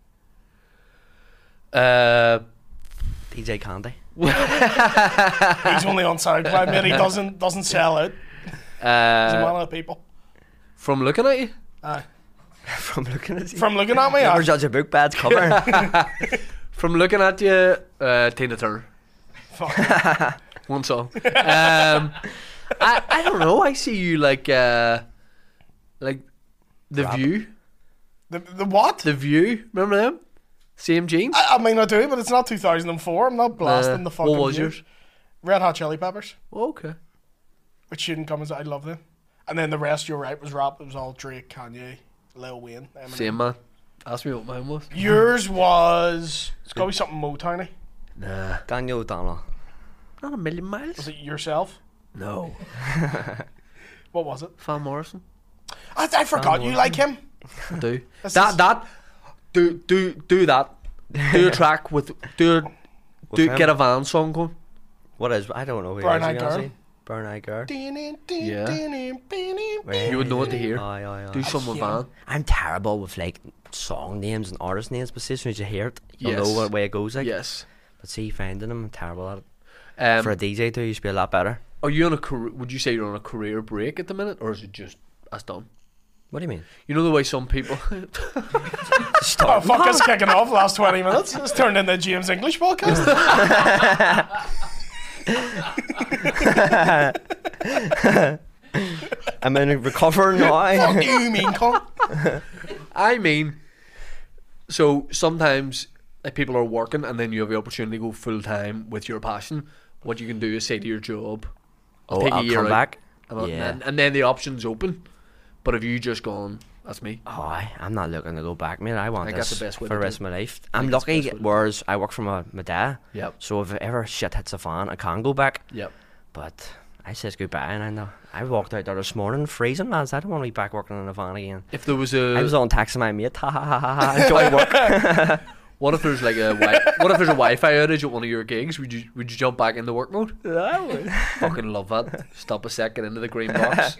Uh, D J Candy. He's only on SoundCloud, man. He doesn't doesn't sell out. He's one uh, of the people. from looking at you, Aye. From looking at you. From looking at me, Never aye. judge a book by its cover. from looking at you, uh, Tina Turner. Fuck. One song. Um, I I don't know. I see you like uh, like the Rap. View. The the what? The View. Remember them? Same jeans. I, I mean, I do, but it's not two thousand four. I'm not blasting Uh, the fucking. what was view. yours? Red Hot Chili Peppers, Oh, okay. which shouldn't come as I love them. And then the rest, you're right, was rap. It was all Drake, Kanye, Lil Wayne, Eminem. Same man. Ask me what mine was. Yours was. It's got to be something Motowny. Nah, Daniel O'Donnell. not a million miles. Was it yourself? No, What was it? Van Morrison. I, I forgot you like him. I do This that. is- That do do do that. Do a track with do a, do him? get a van song going. What is? I don't know. Who Brown is Eyed he, honestly. Girl. Brown Eyed Girl. Yeah. You would know what to hear. Aye, aye, aye. Do some with Yeah. van. I'm terrible with like song names and artist names, but as soon as you hear it, you'll Yes. know what way it goes. Like. Yes. But see, finding them, I'm terrible at it. Um, For a D J too, you should be a lot better. are you on a career? Would you say you're on a career break at the minute, or is it just that's done? What do you mean? You know the way some people. Oh, fuck, it's kicking off last twenty minutes. It's turned into a James English podcast. I'm in a recover now. Fuck you, mean cunt. I mean, so sometimes like people are working, and then you have the opportunity to go full time with your passion. What you can do is say to your job, Oh, take a I'll year come out, back. and, Yeah. and, and then the option's open. But if you just gone, that's me. Oh, I, I'm not looking to go back, mate. I want think that's this the best way for to the do rest it. of my life. I I'm think that's the lucky, best way to do it. whereas I work for my, my dad. Yep. So if ever shit hits a fan, I can go back. Yep. But I says goodbye, and I know I walked out there this morning freezing, lads. I don't want to be back working in a van again. If there was a, I was on texting my mate. Ha ha ha ha ha. Enjoy work. what if there's like a, wi- what if there's a Wi-Fi outage at one of your gigs? Would you would you jump back into work mode? I would. Fucking love that. Stop a second into the green box.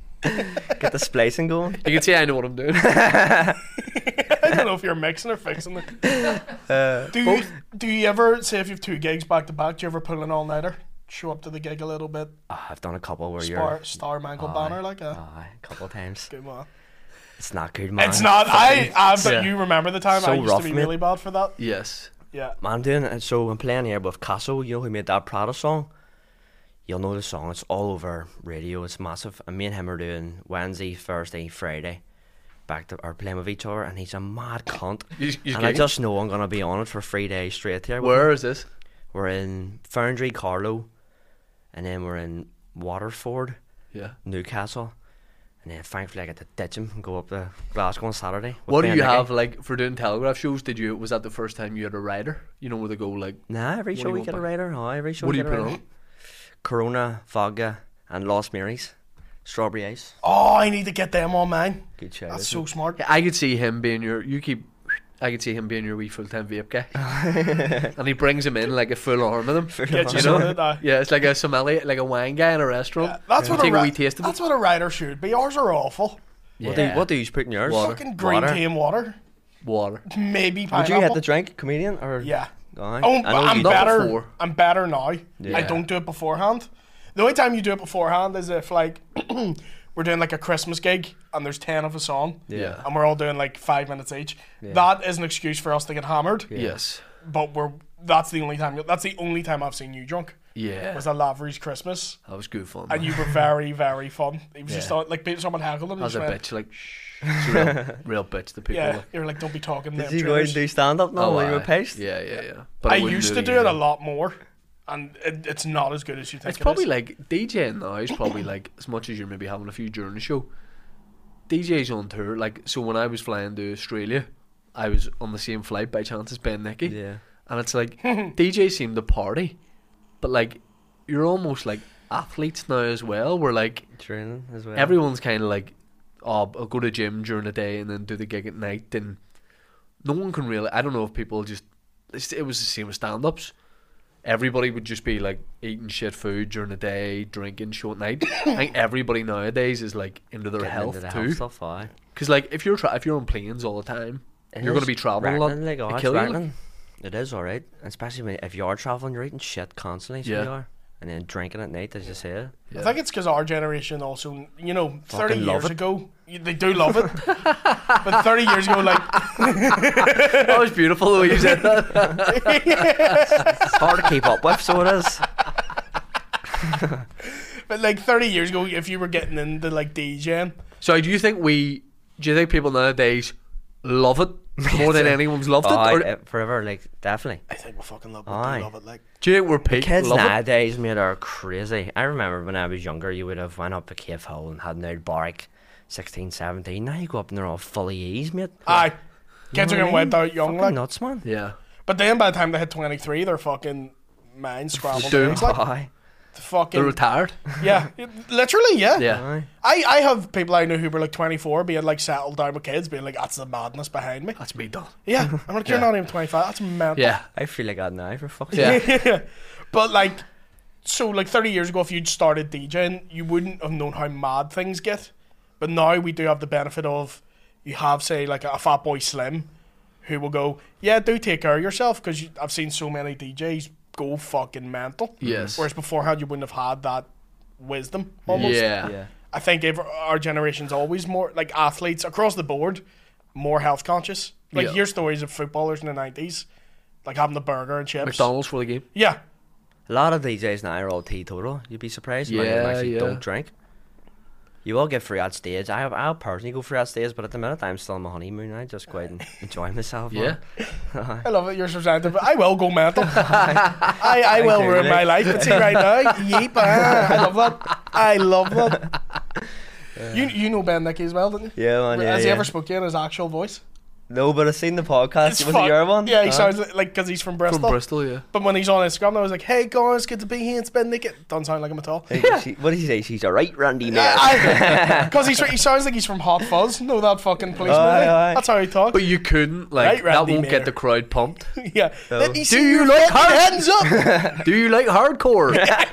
Get the splicing going. You can see I know what I'm doing. I don't know if you're mixing or fixing it. Uh, do you, do you ever, say if you have two gigs back to back, do you ever pull an all-nighter? Show up to the gig a little bit? Oh, I've done a couple where Star, you're. star mangled Aye. banner like that? Aye, a couple of times. Good man. It's not good, man. It's not. I. I bet Yeah. you remember the time So I used rough, to be mate. really bad for that. Yes. Yeah. Man, I'm doing it. So I'm playing here with Casso, you know who made that Prada song? You'll know the song. It's all over radio. It's massive. And me and him are doing Wednesday, Thursday, Friday. Back to are playing with each other, and he's a mad cunt. You, you and I gigging? just know I'm gonna be on it for three days straight here. with Where him. is this? We're in Foundry, Carlow, and then we're in Waterford, Yeah. Newcastle, and then thankfully I get to ditch him and go up to Glasgow on Saturday. with What do Ben you Nicky. have like for doing Telegraph shows? Did you was that the first time you had a rider? You know where they go like Nah, every What do show you we want get a back? rider. Oh, every show what we do you get a put rider. on? Corona, vodka, and Lost Marys. Strawberry ice. Oh, I need to get them on mine. Good shout. That's isn't so smart. I could see him being your. You keep. I could see him being your wee full time vape guy, and he brings him in like a full arm of them. it? Get you You know? sorted. aye. Yeah, it's like a sommelier, like a wine guy in a restaurant. Yeah, that's You what a take a ri- wee taste of That's it. what a rider should be. Ours are awful. What do you, what do you put in yours? Water. Fucking green Water. tea and water. Water. Maybe Would pineapple. you hit the drink, comedian, or Yeah. Aye. Oh, I know I'm you- Not better. before. I'm better now. I Yeah. don't do it beforehand. The only time you do it beforehand is if like we're doing like a Christmas gig and there's ten of us on, Yeah. and we're all doing like five minutes each. That is an excuse for us to get hammered. Yes. But we're that's the only time. That's the only time I've seen you drunk. Yeah. Was at Lavery's Christmas, That was good fun. and you were very, very fun. It was just Yeah. all- like someone heckled him. As and a just went, bitch, like it's a real, real bitch to people. Yeah, like. you were like, don't be talking. Did them you go out and triggers." do stand up now Oh, when you were aye. paced? Yeah, yeah, yeah. But I wouldn't used to do again. it a lot more, and it, it's not as good as you think. It's it probably is. like DJing now is probably like as much as you're maybe having a few during the show. D Js on tour, like so when I was flying to Australia, I was on the same flight by chance as Ben Nicky, Yeah. and it's like D Js seem to party, but like you're almost like athletes now as well. Where like Training as well. everyone's kind of like oh, I'll go to the gym during the day and then do the gig at night, and no one can really. I don't know if people just. It was the same with stand-ups. Everybody would just be like eating shit food during the day, drinking show at night. I think everybody nowadays is like into their Getting health into the too. health stuff, aye. Because like if you're tra- if you're on planes all the time, It you're is going to be traveling a lot. rattling, like, oh, It it's kill you, like. rattling. It is alright, especially when, if you are traveling, you're eating shit constantly. So Yeah. you are, and then drinking at night, as you say. I think it's because our generation also, you know, thirty Fucking love years it. ago, y- they do love it. But thirty years ago, like, That was beautiful the way you said that. It's hard to keep up with, so it is. but like thirty years ago, if you were getting into like DJing, So do you think we? Do you think people nowadays love it more than anyone's loved it? Oh, Or I- uh, forever, like definitely. I think we fucking love it. Aye. We love it. Like, do you think we're peak? Kids love it? nowadays, mate, are crazy. I remember when I was younger, you would have went up to Cave Hill and had an out barrack, sixteen, seventeen. Now you go up and they're all fully ease, mate. aye, kids know are what getting I went mean? out young, Fucking like. nuts, man. Yeah. But then by the time they hit twenty-three, they're fucking minds scrambled. Dude. eggs, Like, Aye. the fucking They're retired. yeah, literally, yeah. Yeah. Aye. I, I have people I know who were like twenty-four, being like settled down with kids, being like, that's the madness behind me. That's me done. Yeah, I'm like, you're Yeah. not even twenty-five. That's mental. Yeah. I feel like that now, for fuck's sake. Yeah. But like, so like thirty years ago, if you'd started DJing, you wouldn't have known how mad things get. But now we do have the benefit of, you have, say, like a Fat Boy Slim, who will go, yeah, do take care of yourself, because I've seen so many D Js go fucking mental. Yes. Whereas beforehand, you wouldn't have had that wisdom, almost. Yeah. Yeah. I think ever, our generation's always more, like athletes across the board, more health conscious. Like, Yeah. hear stories of footballers in the nineties, like having the burger and chips. McDonald's for the game. Yeah. A lot of D Js now are all teetotal. You'd be surprised. Many of them Yeah, actually yeah. don't drink. You all get free at stage. I I'll personally go free at stage, but at the minute I'm still on my honeymoon. I just go out and enjoy myself. Yeah. man. I love it. You're representative. I will go mental. I, I will do, ruin like. my life. But see right now, yeep. Ah, I love that. I love that. You you know Ben Nicky as well, didn't you? Yeah, man. Yeah, Has he yeah. ever spoke to you in his actual voice? No, but I've seen the podcast. Was fun. it your one? Yeah, he Huh? sounds like like because he's from Bristol. From Bristol, yeah. But when he's on Instagram, I was like, "Hey guys, good to be here. It's Ben Nicky." Doesn't sound like him at all. Hey, she, what did he say? She's alright, Randy, mate. Because he's he sounds like he's from Hot Fuzz. Know that fucking police Aye, movie? aye. That's how he talks. But you couldn't, like, Right, that Randy won't Mayer. get the crowd pumped. yeah. No. Let me Do see you your like fucking hard- hands up? Do you like hardcore?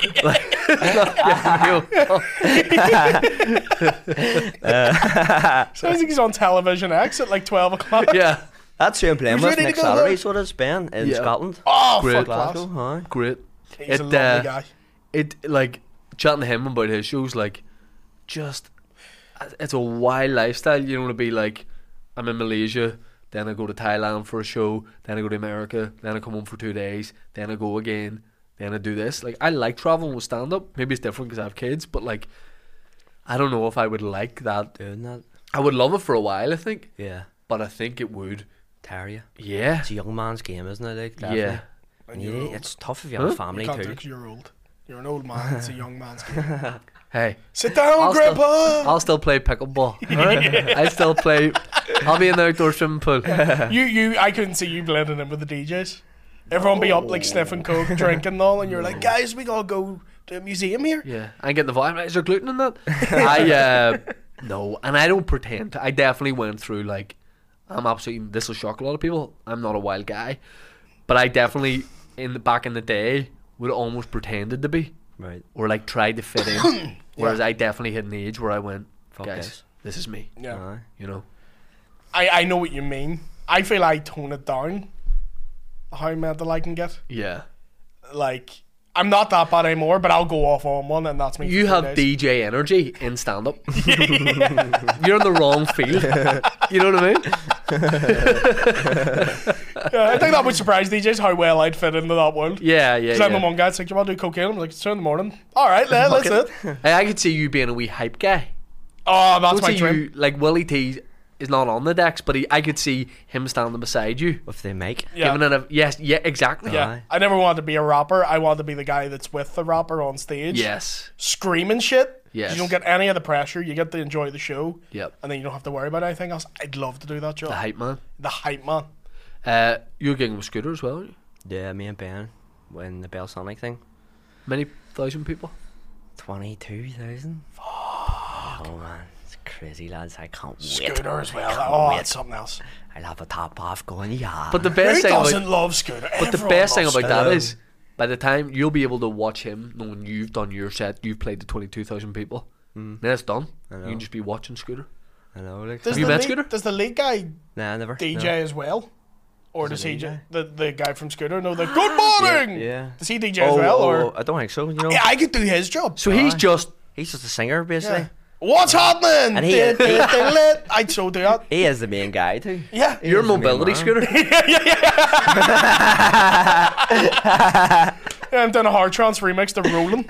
Sounds like he's on Television X at like twelve o'clock. Yeah. That's who I'm playing Who's with ready to next go Saturday. home? So it is Ben in Yeah. Scotland. Oh, Great. fuck class. Glasgow, aye. Great. He's It, a lovely uh, guy. It, like, chatting to him about his shows, like, just, it's a wild lifestyle, you know, to be like, I'm in Malaysia, then I go to Thailand for a show, then I go to America, then I come home for two days, then I go again, then I do this. Like, I like traveling with stand-up. Maybe it's different because I have kids, but, like, I don't know if I would like that. Doing that. I would love it for a while, I think, Yeah. but I think it would. Tire you. Yeah. It's a young man's game, isn't it? Like, definitely. Yeah. And Yeah, you're old. it's tough if you have a Huh? family You can't too. do 'cause you're old. You're an old man. It's a young man's game. Hey. Sit down, I'll Grandpa. Still, I'll still play pickleball. Alright? I still play. I'll be in the outdoor swimming pool. you, you. I couldn't see you blending in with the D Js. Everyone be up like sniffing coke, drinking and all, and you're like, guys, we gotta go to a museum here. Yeah, I get the vibe. Is there gluten in that? I uh, no, and I don't pretend. I definitely went through like I'm absolutely. This will shock a lot of people. I'm not a wild guy, but I definitely in the back in the day would almost pretended to be, Right. or like tried to fit in. Whereas I definitely hit an age where I went, Fuck guys, this. this is me. Yeah, Aye. You know. I, I know what you mean. I feel I tone it down. How mental I can get. Yeah. Like, I'm not that bad anymore, but I'll go off on one, and that's me. You for have three days. D J energy in stand up. You're in the wrong field. You know what I mean? Yeah, I think that would surprise D Js how well I'd fit into that world. Yeah, yeah. Because I'm the yeah. one guy that's like, you want to do cocaine? I'm like, it's two in the morning. All right, let, let's it. Hey, I could see you being a wee hype guy. Oh, that's Don't my see dream. you like Willie T is not on the decks, but he, I could see him standing beside you, If they make. Yeah. giving it a yes, yeah, exactly. Yeah, Aye. I never wanted to be a rapper. I wanted to be the guy that's with the rapper on stage. Yes. Screaming shit. Yes. You don't get any of the pressure. You get to enjoy the show. Yep. And then you don't have to worry about anything else. I'd love to do that job. The hype man. The hype man. Uh, you're gigging with Scooter as well. Aren't you? Yeah, me and Ben when the Bell Sonic thing. Many thousand people. Twenty-two thousand. Oh man, it's crazy, lads. I can't wait. Scooter as well. can't Oh, wait. it's something else. I'll have a top off going, yeah. But the Who best thing doesn't about love Scooter? but the Everyone best thing loves about that Scooter. is, by the time you'll be able to watch him, knowing you've done your set, you've played to twenty two thousand people. Mm. Then it's done. I You know. can just be watching Scooter. I know, like, Does Have you the met lead, Scooter? Does the lead guy nah, never. D no. J as well? Or Does does he he D J? ju- the the guy from Scooter? No, the good morning. Yeah. Does he D J Oh, as well? oh, Or oh, I don't think so. You know, yeah, I could do his job. So he's Aye. just he's just a singer basically. Yeah. What's happening? And he- Did- did- did- lit. I'd so do that. He is the main guy too. Yeah. your is the main mobility man. Scooter. Yeah, I'm doing a hard trance remix to Rolling.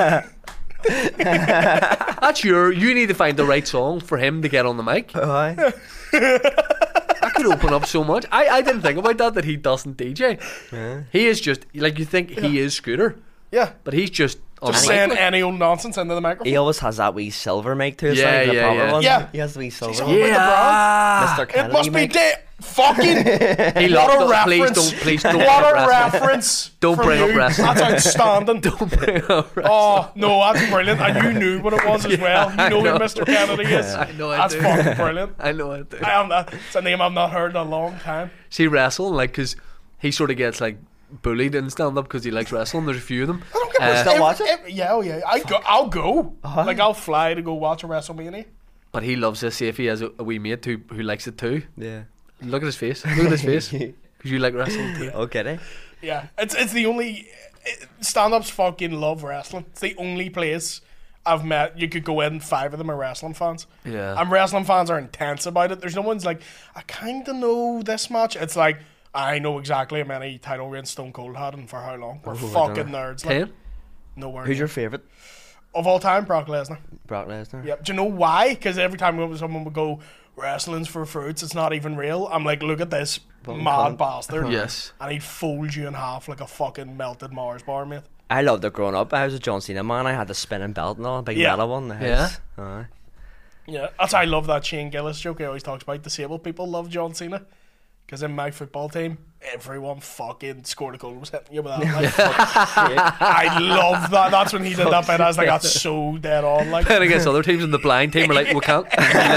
That's your. You need to find the right song for him to get on the mic. Aye. That could open up so much. I, I didn't think about that. That he doesn't D J. Yeah. He is just like you think he is Scooter, Yeah. but he's just on Just the mic. saying any old nonsense into the microphone. He always has that wee silver mic too. It's Yeah, like the yeah, proper yeah. one. Yeah. He has the wee silver He's one. all about the brand. Mister It Kennedy must be mic. de- fucking. He What loved a it. Please reference. don't. Please don't. What a bring up wrestling. reference. Don't from bring up you. wrestling. That's outstanding. Don't bring up wrestling. Oh, no, that's brilliant. And you knew what it was as well. You I know, know. who Mister Kennedy is. I know I That's do. fucking brilliant. I know it. I am not, it's a name I've not heard in a long time. See wrestling, like, because he sort of gets like bullied in stand up because he likes wrestling. There's a few of them. I don't get Uh, Still watch it? every- Yeah, oh yeah. I go, I'll go. Like, I'll fly to go watch a WrestleMania. But he loves this. See if he has a, a wee mate who who likes it too. Yeah. Look at his face. Look at his face. Because you like wrestling too. Okay. Then. Yeah, it's it's the only stand-ups fucking love wrestling. It's the only place I've met you could go in. Five of them are wrestling fans. Yeah. And wrestling fans are intense about it. There's no one's like, I kind of know this match. It's like, I know exactly how many title reigns Stone Cold had and for how long. We're Oh, I fucking dunno. nerds. Like, Ten. nowhere. Who's near. your favourite? of all time? Brock Lesnar. Brock Lesnar. Yep. Do you know why? Because every time someone would go, wrestling's for fruits, it's not even real. I'm like, look at this Fucking mad cunt. bastard. Yes. And he'd fold you in half like a fucking melted Mars bar, mate. I loved it growing up. I was a John Cena man. I had the spinning belt and all, a big Yeah. metal one. in the Yeah. house. Aye. Yeah, that's why I love that Shane Gillis joke he always talks about. Disabled people love John Cena. Because in my football team, everyone fucking scored a goal was hitting you with that. Like, I love that. That's when he did that bit. I was like, that's so dead on. Like, Playing against other teams in the blind team, we're like, we can't.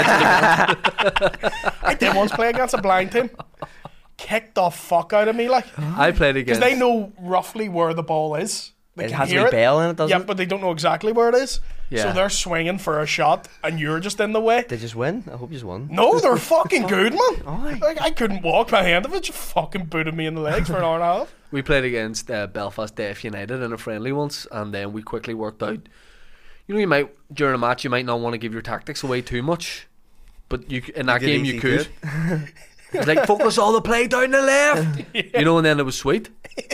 I did once play against a blind team. Kicked the fuck out of me, like, I played because against. they know roughly where the ball is. They It can has hear a wee it. bell in it, doesn't Yeah, it? but they don't know exactly where it is. Yeah. So they're swinging for a shot, and you're just in the way. They just win. I hope you just won. No, they're fucking good, man. Aye. Like, I couldn't walk my hand of it. Just fucking booted me in the legs for an hour and a half. We played against uh, Belfast Deaf United in a friendly once, and then we quickly worked out. You know, you might during a match, you might not want to give your tactics away too much, but you c- in that could game you easily do could. It's like focus all the play down the left, you know, and then it was sweet.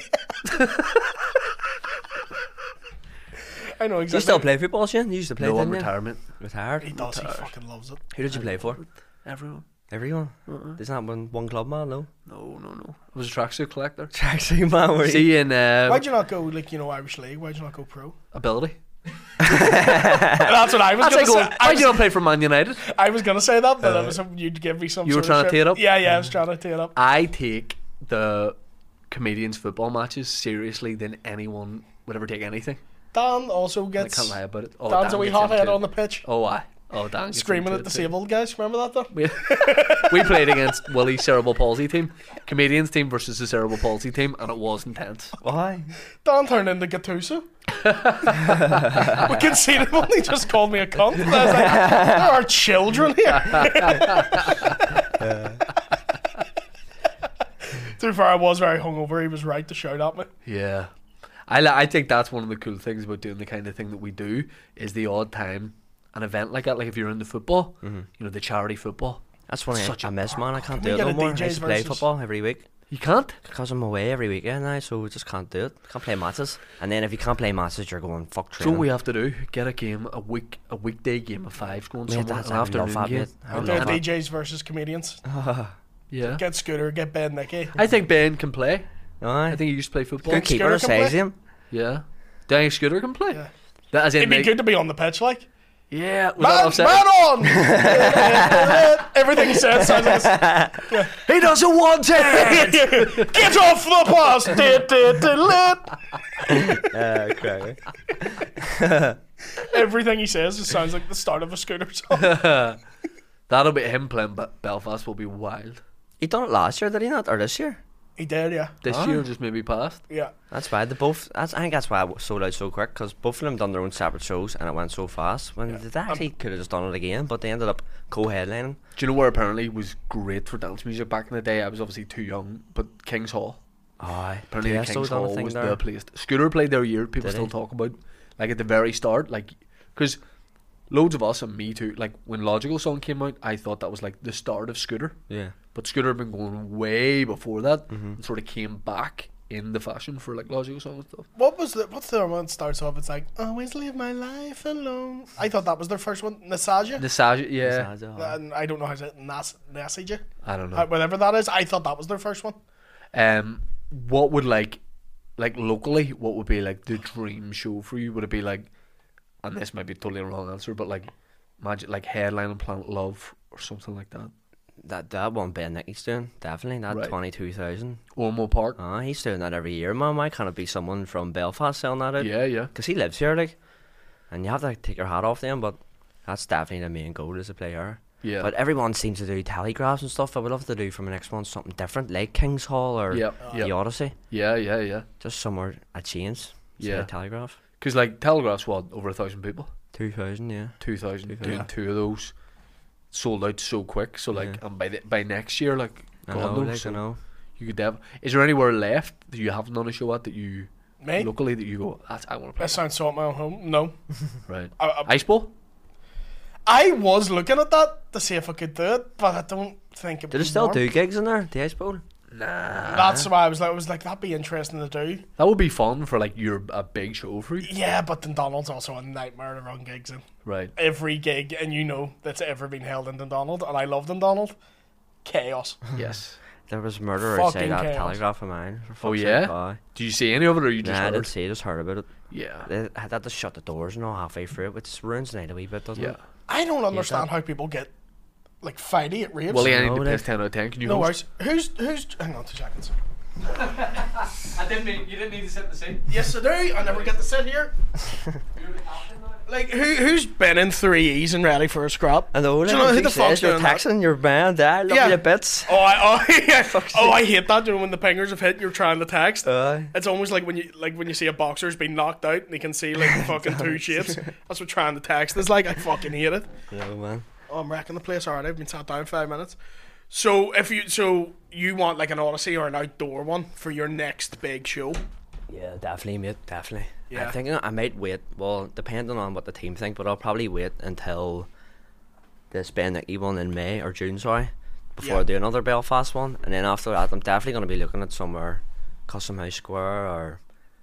I know Do exactly. you still play football, Shane? You used to play, No, I'm didn't you? retirement. Retired? He does. He fucking loves it. Who did you play for? Everyone. Everyone? Isn't that one, one club, man? No? No, no, no. I was a tracksuit collector. Actually, man, were you? See in uh, Why'd you not go, like, you know, Irish League? Why'd you not go pro? ability. That's what I was That's going like to going, say. I why'd was, you not play for Man United? I was going to say that, but I was hoping you'd give me some You were sort of trying to shit. tee it up? Yeah, yeah, I was trying to tee it up. I take the comedians' football matches seriously than anyone would ever take anything. Dan also I gets... can't lie about it. Oh, Dan's Dan a wee gets hothead into it. on the pitch. Oh, I. Oh, Dan gets Screaming into at it too. disabled guys. Remember that, though? We, we played against Willie's cerebral palsy team, comedians team versus the cerebral palsy team, and it was intense. Why? Dan turned into Gattuso. We can see him when he just called me a cunt. And I was like, there are children here. To be fair, I was very hungover. He was right to shout at me. Yeah, I li- I think that's one of the cool things about doing the kind of thing that we do is the odd time an event like that. Like if you're into football, you know, the charity football. That's one I, Such a I miss, man. I can't Can we do it get no a more. D Js I used to play versus- football every week. You can't. Because I'm away every weekend now, so we just can't do it. Can't play matches. And then if you can't play matches, you're going, fuck So training. what we have to do, get a game, a week, a weekday game of fives going Mate, somewhere, that's- an I would love afternoon that, game. mate. I would Do love D that. Js versus comedians. Yeah, Get Scooter, get Ben Nicky. I think Ben can play. Aye. I think he used to play football. Good keeper, Scooter can says play? him. Yeah, Danny Scooter can play. Yeah. That as in, It'd be like- good to be on the pitch, like. yeah, was that Man, offside? man on! Everything he says sounds like a, He doesn't want it. get off the bus! Did, did, did, lit. Uh, okay. Everything he says just sounds like the start of a Scooter song. That'll be him playing Be- Belfast. Will be wild. He done it last year, did he not, or this year? He did, yeah. This Oh. year just maybe past. Yeah. That's why they both. That's, I think that's why it sold out so quick, because both of them done their own separate shows and it went so fast. When Yeah. they actually could have just done it again, but they ended up co-headlining. Do you know where apparently was great for dance music back in the day? I was obviously too young, but King's Hall. Aye, Apparently, yeah, the still King's done a Hall thing was there. the place. Scooter played there a year. People Did still he? talk about, like at the very start, like because loads of us and me too. Like when Logical Song came out, I thought that was like the start of Scooter. Yeah. But Scooter had been going way before that, Mm-hmm. and sort of came back in the fashion for like Logical Song and stuff. What was the what's the one that starts off? It's like always leave my life alone. I thought that was their first one, Nasaja. Nasaja, yeah, And I don't know how to say it. Nas Nasaja. I don't know. Uh, whatever that is. I thought that was their first one. Um, what would like, like locally, what would be like the dream show for you? Would it be like, and this might be totally a wrong answer, but like, magic, like Headline and Planet Love or something like that. That that one Ben Nicky's doing, definitely. That Right. twenty-two thousand. Ormo Park. Ah, he's doing that every year, man. Why can't it be someone from Belfast selling that out? Yeah, yeah, Because he lives here, like. And you have to take your hat off to him, but that's definitely the main goal is to play here. yeah. But everyone seems to do telegraphs and stuff. I would love to do from the next one something different, like King's Hall or Yep, the yep. Odyssey. yeah, yeah, yeah. Just somewhere a change. Yeah. Yeah. Telegraph. Because like Telegraph's what over a thousand people, two thousand, yeah. two thousand. Two Doing thousand. two of those sold out so quick. So like, Yeah. and by the, by next year, like, I God know, knows, like, so I know. you could have. Is there anywhere left that you haven't done a show at that you Me? locally that you go? That's, I want to play. That sounds so at my own home. No. Right. I, I, Ice Bowl. I was looking at that to see if I could do it, but I don't think it Do would they still work. do gigs in there? The Ice Bowl? Nah. That's why I was like, I was like, that'd be interesting to do. That would be fun for like your a big show for you. Yeah, but Dundonald's also a nightmare to run gigs in. Right. Every gig, and you know, that's ever been held in Dundonald, and I love Dundonald. Chaos. Yes. There was murder Fucking outside that chaos. Telegraph of mine. For Oh, fuck's yeah? sake, aye. Do you see any of it, or you just Nah, I heard? didn't see it, just heard about it. Yeah. They had that to shut the doors and all halfway through it, which ruins the night a wee bit, doesn't Yeah. it? I don't understand that- how people get like fighty at raves. Well, yeah, I need No, to they- piss ten out of ten. Can you? no host? worries. Who's who's? Hang on two seconds. I didn't mean you didn't need to set the scene. Yes, I do. I never get to sit here. Like who who's been in three E's and ready for a scrap? I know, Do you know who like, the he says fuck's you're doing that? texting your band, I love Yeah. you to bits. Oh, I oh, yeah. oh I hate that. You know, when the pingers have hit, and you're trying to text. Aye. It's almost like when you like when you see a boxer's been knocked out and you can see like fucking two shapes. That's what trying to text is like. I fucking hate it. No, man. Oh, I'm wrecking the place already. I've been sat down five minutes. So if you so you want like an Odyssey or an outdoor one for your next big show? Yeah, definitely, mate, definitely. Yeah. I think I might wait, well, depending on what the team think, but I'll probably wait until this Ben Nicky one in May or June, sorry, before Yeah. I do another Belfast one. And then after that, I'm definitely going to be looking at somewhere, Custom House Square or.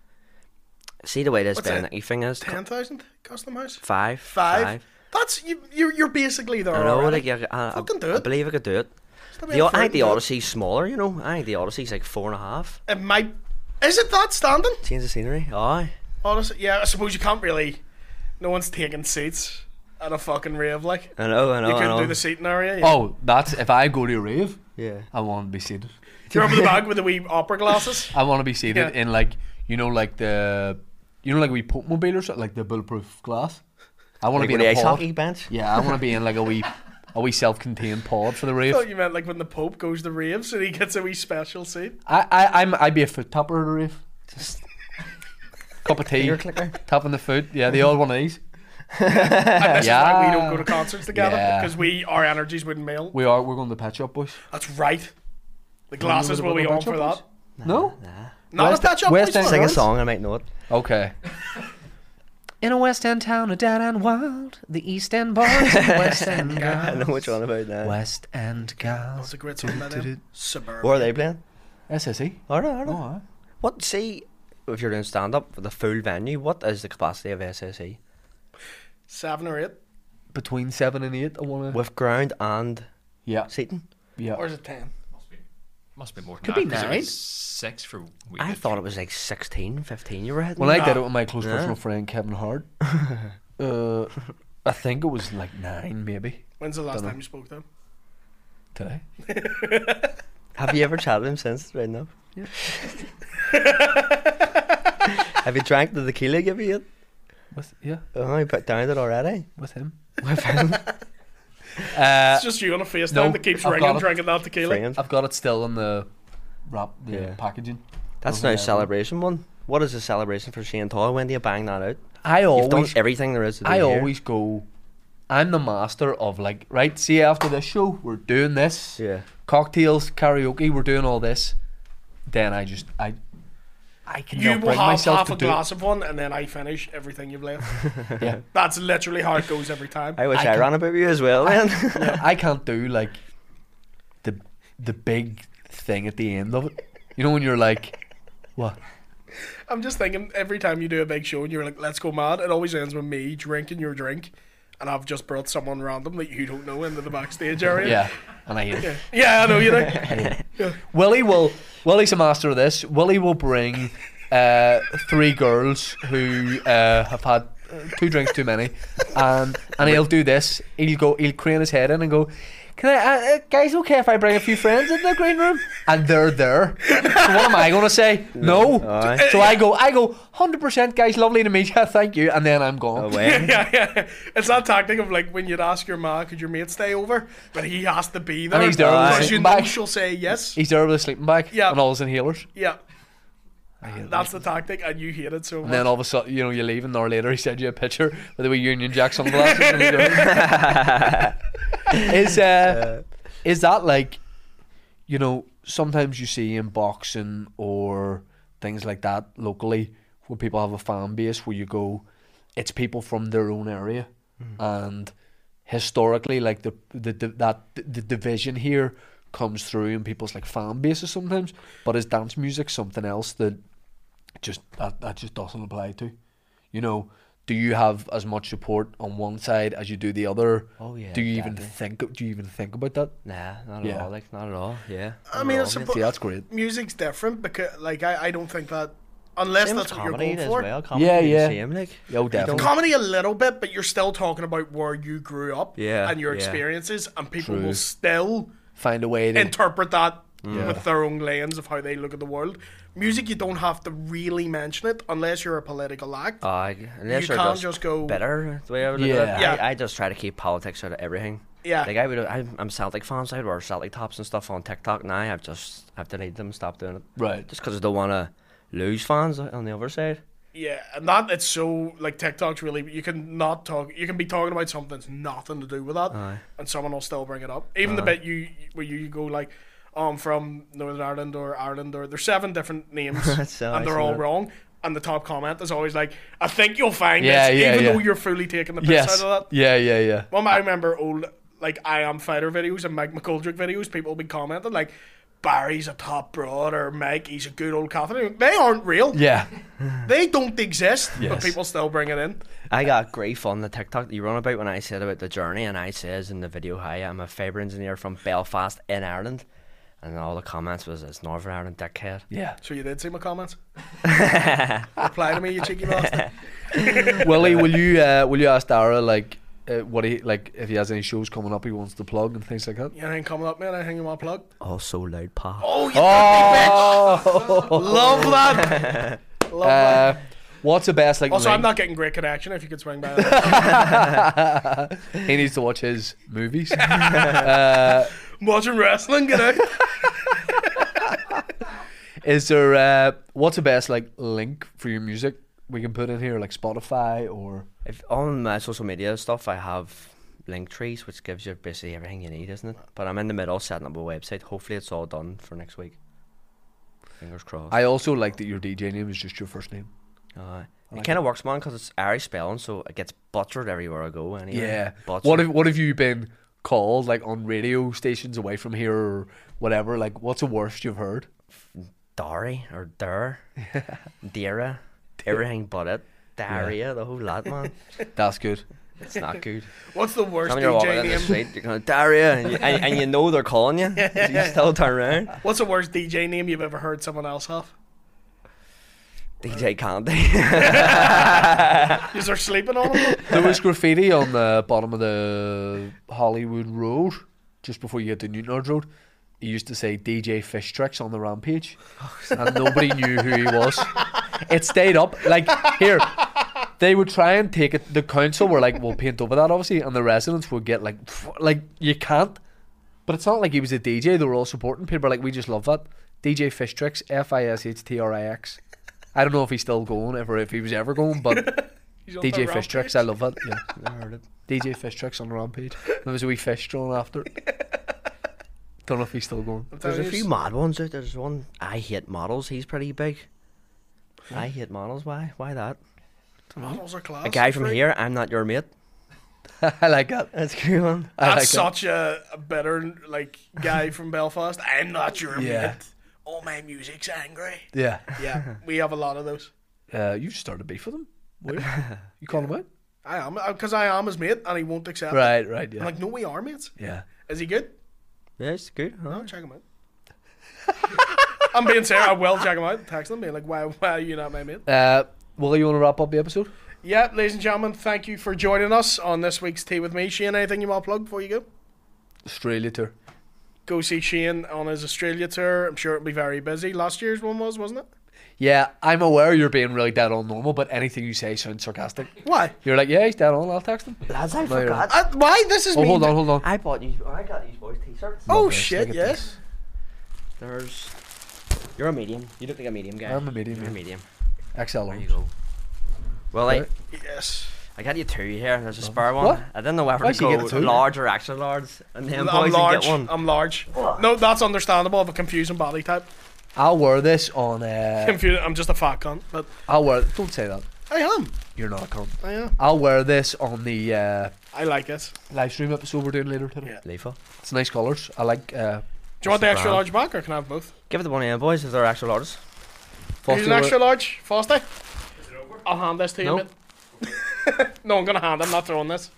See the way this What's Ben that? Nicky thing is? Ten thousand custom house. Five. Five. That's you. You're you're basically there. I know, already. like, yeah, I, I, Fucking do I it. believe I could do it. Stop The, being I afraid think to the do it. Odyssey's smaller, you know. I think the Odyssey's like four and a half. It might. Is it that standing? Change the scenery. Aye. Honestly, yeah. I suppose you can't really. No one's taking seats at a fucking rave like. I know, I know, You I couldn't know. do the seating area. Yeah. Oh, that's if I go to a rave, Yeah. I want to be seated. Do you remember the bag with the wee opera glasses? I want to be seated Yeah. in like you know like the you know like a wee Pope mobile or something like the bulletproof glass. I want Like to with be the in a ice pod. hockey bench. Yeah, I want to be in like a wee a wee self-contained pod for the I rave. thought you meant like when the Pope goes to raves and he gets a wee special seat. I I I'm I'd be a foot tapper at a rave. Just cup of tea, Finger clicker. tapping the foot. Yeah, the old one of these. And this is why we Yeah. don't go to concerts together Yeah. because we our energies wouldn't meld. We are. We're going to the Pet Shop Boys. That's right. The glasses will be Pet on Shop for Boys? that. No. Not West- a Pet Shop West Boys End fan? Sing a song, I might know it. Okay. In a West End town, a dead and wild, the East End boys and West End I know girls. which one about now. West End That's gals. a great song by them. Suburban. Where are they playing? S S E. Alright, alright. Oh, aye. What, see, if you're doing stand up for the full venue, what is the capacity of S S E? Seven or eight. Between seven and eight, I want to. With ground and Yeah, seating? yeah. Or is it ten? Must be more than Could that. be 'cause it nine. was Six for we I did. thought it was like sixteen, fifteen you were hitting. When I Nah. did it with my close Yeah. personal friend Kevin Hart, uh, I think it was like nine, maybe When's the last Dunno. time you spoke to him? today. Have you ever chatted with him since, right now? Have you drank the tequila give you yet? With yeah, Oh, I put down it already. with him. With him. Uh, It's just you on a FaceTime no, that keeps I've ringing, got it. drinking that tequila. Framed. I've got it still in the wrap, the Yeah. packaging. That's Okay, no celebration one. What is the celebration for Shane Todd? When do you bang that out? I You've done always, everything there is to do I here. always go. I'm the master of like, right? See, after this show, we're doing this. Yeah. Cocktails, karaoke, we're doing all this. Then I just, I, I can You not will bring have myself half to a do. glass of one, and then I finish everything you've left. Yeah, That's literally how it goes every time. I wish I I, can- ran about you as well, then. I can't do like the the big thing at the end of it. You know when you're like, what? I'm just thinking every time you do a big show and you're like, let's go mad, it always ends with me drinking your drink, and I've just brought someone random that you don't know into the backstage area. Yeah, and I hate it. Yeah, I know you do. Willie will. Willie's a master of this. Willie will bring uh, three girls who uh, have had uh, two drinks too many, and and he'll do this. He'll go. He'll crane his head in and go, "Can I, uh, uh, guys? Okay, if I bring a few friends into the green room?" And they're there. So what am I going to say? No. Aye. So I go. I go. Hundred percent, guys. Lovely to meet you. Thank you. And then I'm gone. Away. yeah, yeah. It's that tactic of like when you'd ask your ma, could your mate stay over? But he has to be there. And he's there with because his you sleeping know bag. she'll say yes. He's there with a sleeping bag Yeah. and all his inhalers. Yeah. I hate it. That's the tactic, and you hate it so And much. then all of a sudden, you know, you leave, and an hour later, he sent you a picture with the wee Union Jack sunglasses. And you go, is uh, is that like, you know, sometimes you see in boxing or things like that locally, where people have a fan base, where you go, it's people from their own area, and historically, like the the, the that the division here comes through in people's like fan bases sometimes. But is dance music something else that just that, that just doesn't apply to? You know, do you have as much support on one side as you do the other? Oh, yeah, Do you even definitely. think do you even think about that? Nah, not Yeah. at all. Like, not at all. Yeah. I not mean, at it's all, a mate. See, that's great. music's different because, like, I, I don't think that unless Same that's with what you're comedy going as for. well. Comedy Yeah, is the yeah. Same, like. Oh, definitely. Comedy a little bit, but you're still talking about where you grew up Yeah, and your yeah. experiences, and people True. will still Find a way to interpret that Yeah. with their own lens of how they look at the world. Music, you don't have to really mention it unless you're a political act. Uh, unless You you're can't just, just go- bitter, the way I would look Yeah. at it. Yeah. I, I just try to keep politics out of everything. Yeah. Like I would, I'm, I'm Celtic fans. I'd wear Celtic tops and stuff on TikTok now. I've just, I've deleted them, stopped doing it. right. Just because I don't want to lose fans on the other side. Yeah, and that it's so like TikTok's really you can not talk you can be talking about something that's nothing to do with that, Aye. and someone will still bring it up. Even the bit you where you go like, oh, I'm from Northern Ireland or Ireland or there's seven different names So and I they're see all that. wrong. And the top comment is always like, I think you'll find Yeah, this, yeah, even yeah. though you're fully taking the piss Yes. out of that. Yeah, yeah, yeah. Well, I remember old like I Am Fighter videos and Mike McGoldrick videos. People will be commenting like, Barry's a top broad or Mike, he's a good old Catholic. They aren't real. Yeah. They don't exist, but Yes. people still bring it in. I got grief on the TikTok that you run about when I said about the journey, and I says in the video, "Hi, I'm a fibre engineer from Belfast in Ireland," and all the comments was, "It's Northern Ireland, dickhead." Yeah. So you did see my comments? Reply to me, you cheeky bastard. Willie, will you uh, will you ask Dara like uh, what he like if he has any shows coming up he wants to plug and things like that? Anything coming up, man? Anything you want to plug? Oh, so loud, pa. Oh, you dirty bitch! Love that. Love that. Uh, what's the best like? Also, I'm link- not getting great connection. If you could swing by. He needs to watch his movies. uh, Watching wrestling, get out. is there uh, what's the best like link for your music we can put in here, like Spotify or? If on my social media stuff, I have link trees, which gives you basically everything you need, isn't it? But I'm in the middle of setting up a website. Hopefully, it's all done for next week. Fingers crossed. I also like that your D J name is just your first name. Uh, it like kind of works, man, because it's Irish spelling, so it gets butchered everywhere I go. Anyway. Yeah. Butchered. What have what have you been called like on radio stations away from here or whatever? Like, what's the worst you've heard? Dari or Der, Dira, everything but it. Diarrhea, the whole lot, man. That's good. It's not good. What's the worst When you're walking D J down the name? street, you're going diarrhea, and you, and, and you know they're calling you. You still turn around. What's the worst D J name you've ever heard someone else have? D J Candy. Is there sleeping on them? There was graffiti on the bottom of the Hollywood Road just before you get to Newtonards Road. He used to say D J Fish Tricks on the Rampage, and nobody knew who he was. It stayed up. Like here, They would try and take it. The council were like, we'll paint over that, obviously, and the residents would get like, like you can't. But it's not like he was a D J. They were all supporting. People were like, we just love that. D J Fish Tricks, F I S H T R I X. I don't know if he's still going, ever if he was ever going, but D J Fish Tricks, I love that. Yeah, never heard it. D J Fish Tricks on Rampage. There was a wee fish drawn after it. Don't know if he's still going. There's a few mad ones out. There's one, I Hate Models. He's pretty big. I Hate Models. Why? Why that? The models are class. A guy from Free. here. I'm not your mate. I like that. That's a good one. I That's like such a, a better like guy from Belfast. I'm not your Yeah. mate. All my music's angry. it. Yeah. Yeah, we have a lot of those. Uh, you started a beef with him. Weird. You call him out? I am because I am his mate, and he won't accept it. Right, right, yeah. I'm like, no, we are mates. Yeah. Is he good? Yeah, it's good. Huh? No, check him out. I'm being serious. I will check him out. Text him, being like, why, why are you not my mate? Uh, Will, you want to wrap up the episode? Yeah, ladies and gentlemen, thank you for joining us on this week's Tea with Me. Shane, anything you want to plug before you go? Australia tour. Go see Shane on his Australia tour. I'm sure it'll be very busy. Last year's one was, wasn't it? Yeah, I'm aware you're being really dead on normal, but anything you say sounds sarcastic. Why? You're like, yeah, he's dead on, I'll text him. Lads, I No, you're forgot. Uh, why? This is Oh, me. hold on, hold on. I bought you. I got these boys t-shirts. Oh, Look shit, at yes. this. There's. You're a medium. You look like a medium guy. I'm a medium, You're yeah. a medium. X L There large. you go. Well, like, Yes. I got you two here. There's a spare one. What? I didn't know whether Why to should you go get two? large or extra large, and then I'm boys large. you get one. I'm large. No, that's understandable. I have a confusing body type. I'll wear this on. Uh, Confusing. I'm just a fat cunt, but I'll wear. Don't say that. I am. You're not a cunt. I am. I'll wear this on the uh, I like it. live stream episode we're doing later today. Yeah. Lethal. It's nice colours. I like. Uh, Do you want the extra brand? large back, or can I have both? Give it to one of them boys if they're extra large. Here's an Foster- extra large. Frosty? I'll hand this to you, No. mate. No, I'm going to hand it. I'm not throwing this.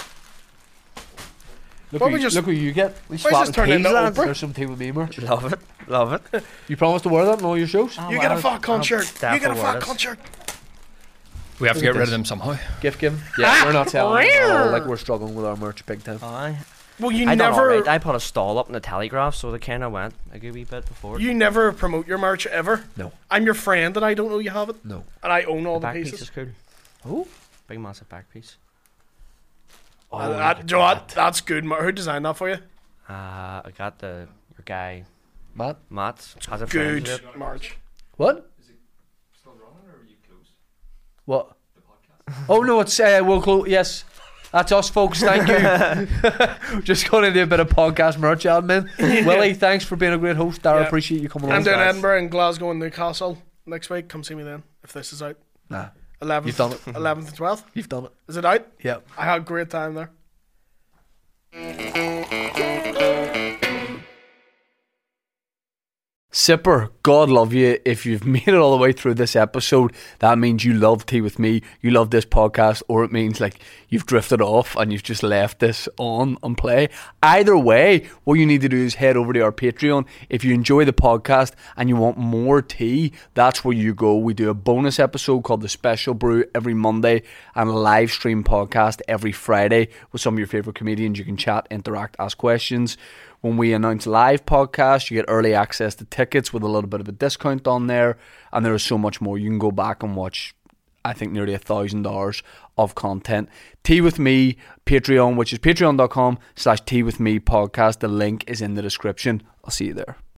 Look, Why what we you, just- look what you get. We why swap just turn into keys, lads. Oprah? There's some Tea With Me merch. Love it. Love it. You promise to wear that in all your shows? You get a fat cunt shirt. You get a definitely fat wear cunt shirt. We have to Look at get rid of this. them somehow. Gift give. Yeah, we're not selling it at all. Like, we're struggling with our merch big time. Aye. Well, you I done never, alright. I put a stall up in the Telegraph, so they kind of went a good wee bit before. you never promote your merch ever. No. I'm your friend, and I don't know you have it, No. and I own all the the back piece pieces. is cool. Oh? Big massive back piece. Oh, Uh, look that, at do you know what? that. That's good. mer- Who designed that for you? Uh, I got the your guy Matt? Matt has a Good friend. with it. merch. What? What? Oh no, it's uh, we'll close. Yes, that's us, folks. Thank you. Just going to do a bit of podcast merch admin. Willie, thanks for being a great host. Dara, Yeah. appreciate you coming I'm on. doing Edinburgh and Glasgow and Newcastle next week. Come see me then if this is out. Nah, eleventh, You've done it. eleventh and twelfth. you've done it. Is it out? Yeah. I had a great time there. Sipper, God love you. If you've made it all the way through this episode, that means you love Tea With Me, you love this podcast, or it means like you've drifted off and you've just left this on and play. Either way, what you need to do is head over to our Patreon. If you enjoy the podcast and you want more tea, that's where you go. We do a bonus episode called The Special Brew every Monday and a live stream podcast every Friday with some of your favourite comedians. You can chat, interact, ask questions. When we announce live podcasts, you get early access to tickets with a little bit of a discount on there. And there is so much more. You can go back and watch, I think, nearly a thousand hours of content. Tea With Me, Patreon, which is patreon.com slash Tea With Me podcast. The link is in the description. I'll see you there.